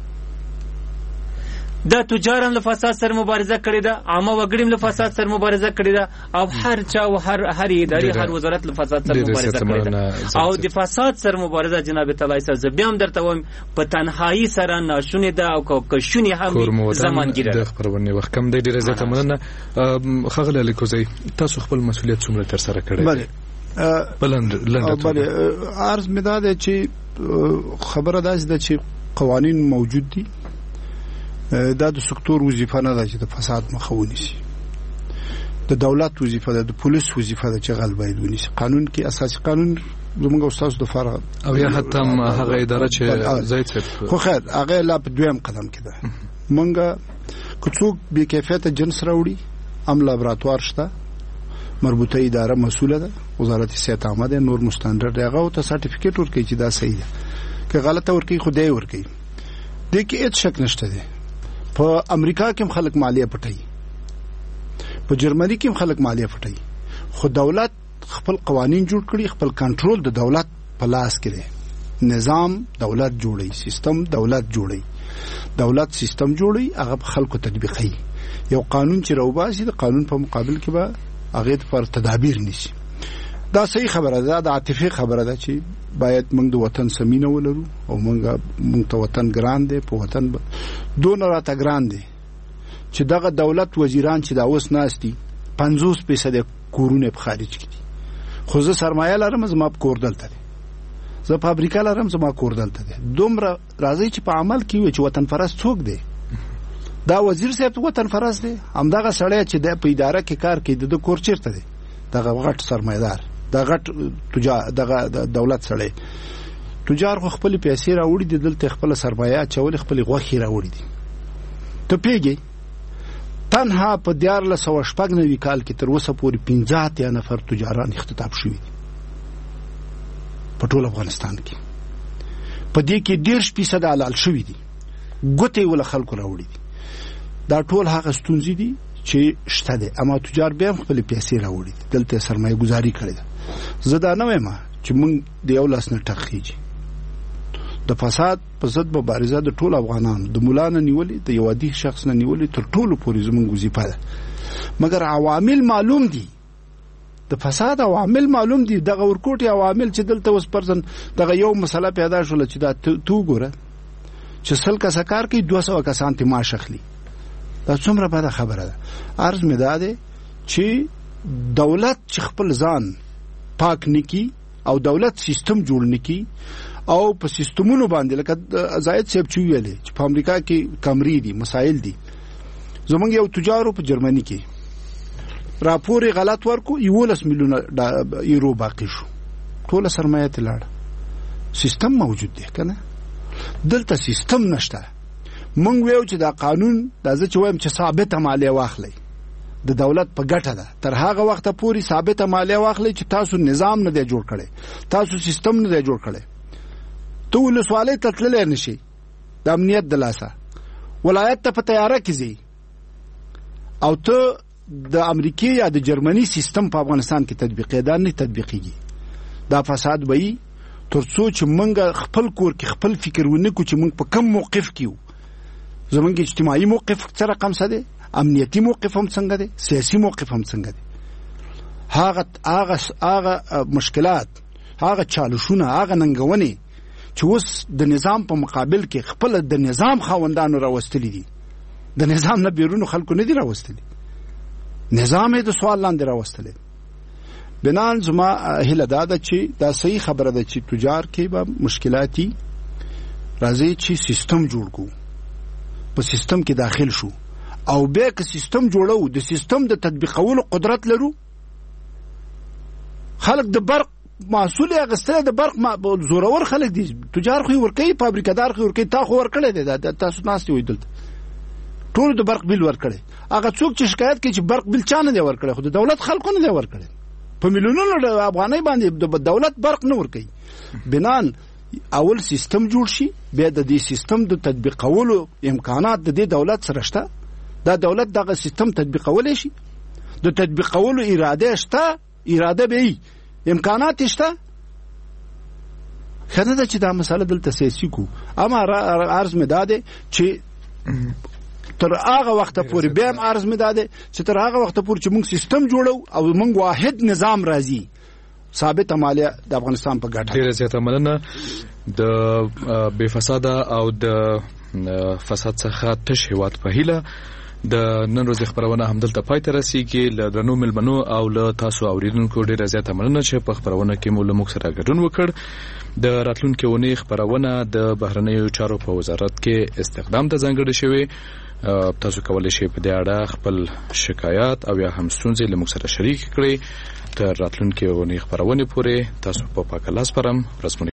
دا تجارم له فساد سره مبارزه کړې ده عامه وګړیم له فساد سره مبارزه کړې ده او هر چا او هر هر اداري هر وزارت له فساد سره مبارزه کړې ده او د فساد سره مبارزه جناب تعالی سره بیا هم درته وایم په تنهایی سره ناشونې ده او که شونې هم زمانګیره د خبرونه وخت کم دی ډیره زیاته مننه خغل لیکوزی تاسو خپل مسولیت څومره تر سره کړی بله بلند لنډه بله عرض مې دا ده چې خبره داسې ده چې قوانین موجود دي دا د سکتور وظیفه نه ده چې د فساد مخه ونیسي د دولت وظیفه ده د پولیس وظیفه ده چې غل باید ونیسي قانون کې اساسي قانون زموږ استاد د فرع او یا حتی هغه اداره چې زید خو خیر هغه لا په دویم قدم کې ده مونږه که څوک بې کیفیته جنس راوړي ام لابراتوار شته مربوطه اداره مسؤله ده وزارت صحت عامه ده نور مستندر هغه او ته سرټیفیکیټ ورکړي چې دا صحیح ده که غلطه ورکړي خو دی ورکړي د کې هیڅ شک نشته دی په امریکا کې هم خلک مالیه پټي په جرمني کې هم خلک مالیه پټي خو دولت خپل قوانین جوړ کړي خپل کنټرول د دولت په لاس کې دی نظام دولت جوړي سیستم دولت جوړي دولت سیستم جوړي هغه خلکو تطبیقي یو قانون چې راوباسي د قانون په مقابل کې به هغه پر تدابیر نشي دا صحیح خبره ده د عاطفي خبره ده چې باید موږ د وطن سمینه ولرو او موږ موږ ته وطن ګران دی په وطن دون راته ګران دی چې دغه دولت وزیران چې دا اوس ناشتي پنځوس فیصد کورونه په خارج کې دي خو زه سرمایه لرم زما په کور دلته دی زه فابریکه لرم زما کور دلته دی دومره راځي چې په عمل کې وي چې وطن فرست څوک دی دا وزیر صاحب وطن فرست دی همدغه سړی چې د په اداره کې کار کوي د کور چیرته دی دغه غټ سرمایدار دا غټ تجار دغه دولت سره تجار خو خپل پیسې راوړي دي دلته خپل سرمایه چول خپل غوخي راوړي دي ته پیږي تنها په دیار له سو شپږ نوي کال کې تر اوسه پورې پنځه اتیا نفر تجاران اختطاف شوي دي په ټول افغانستان کې په دې کې ډېر فیصد حلال شوي دي ګوتې ول خلکو راوړي دي دا ټول هغه ستونزې دي چې شته دي اما تجار به خپل پیسې راوړي دلته سرمایه گذاري کړي ده زه دا نه وایم چې موږ د یو لاس نه ټخیږي د فساد په ضد مبارزه د ټول افغانانو د مولانا نیولې د یو عادي شخص نه نیولې تر ټولو پورې زموږ وظیفه ده مګر عوامل معلوم دي د فساد عوامل معلوم دي دغه ورکوټي عوامل چې دلته اوس پرځن دغه یو مسله پیدا شول چې دا تو ګوره چې سل کسه کار کوي دوه سوه کسان ته معاش اخلي دا څومره بده خبره ده عرض مې دا ده چې دولت چې خپل ځان پاک نکي او دولت سیستم جوړ نکي او په سیستمونو باندې لکه زاید صاحب چې ویلې چې په امریکا کې کمری دي مسائل دي زمونږ یو تجارو په جرمني کې راپور غلط ورکو یولس میلیونه یورو باقی شو ټول سرمایه ته لاړ سیستم موجود دی کنه دلته سیستم نشته مونږ ویو چې دا قانون دا چې وایم چې ثابته مالیه واخلي د دولت په ګټه ده تر هغه وخت پورې ثابته مالیه واخلي چې تاسو نظام نه دی جوړ کړي تاسو سیستم نه دی جوړ کړي ته ولسوالۍ ته تللی نشي د امنیت د لاسه ولایت ته په تیاره کې ځي او ته د امریکای یا د جرمني سیستم په افغانستان کې تطبیقي دا نه تطبیقيږي دا فساد وایي ترڅو چې موږ خپل کور کې خپل فکر ونکو چې موږ په کم موقف کې یو زمونږ اجتماعي موقف څه رقم څه دی امنیتي موقف هم څنګه دی سیاسي موقف هم څنګه دی هغه هغه هغه مشکلات هغه چالشونه هغه ننګونې چې اوس د نظام په مقابل کې خپل د نظام خاوندانو راوستلي دي د نظام نه بیرون خلکو نه دي راوستلي نظام یې د سوال لاندې راوستلي بنان زما هله دا ده چې دا صحیح خبره ده چې تجار کې به مشکلاتي راځي چې سیستم جوړ کو په سیستم کې داخل شو او به که سیستم جوړو د سیستم د تطبیقولو قدرت لرو خلک د برق مسؤل اغستره د برق زورور خلک دي تجار خو ورکي فابریکادار خو ورکي تا خو ورکړي دي تاسو ناس وي دلته ټول د برق بیل ورکړي هغه څوک چې شکایت کوي چې برق بیل چانه دی ورکړي خو د دولت خلکو نه دی ورکړي په میلیونونو افغانۍ باندې د دولت برق نه ورکړي بنان اول سیستم جوړ شي بیا د دې سیستم د تطبیقولو امکانات د دې دولت سره شته دا دولت دغه سیستم تطبیقول شي د تطبیقولو اراده شته اراده به امکانات شته خنه دا چې دا مسله دلته سیاسي کو اما عرض مې داده چې تر هغه وخت پورې به هم عرض مې داده چې تر هغه وخت پورې چې موږ سیستم جوړو او موږ واحد نظام راځي ثابت مالیه د افغانستان په ګټه ډیره زیاته مننه د بې فساده او د فساد څخه تش هیواد په هیله د نن ورځې خبرونه همدلته پای ته رسیږي له درنو ملمنو او له تاسو اوریدونکو ډیره زیاته مننه چې په خبرونه کې مو له موږ سره ګډون وکړ د راتلونکي اونۍ خبرونه د بهرنیو چارو په وزارت کې استخدام ته ځانګړې شوې تاسو کولی شئ په دې اړه خپل شکایات او یا هم ستونزې له موږ سره شریک کړئ تر راتلونکي اونۍ خبرونه پورې تاسو په پاک الله سپارم.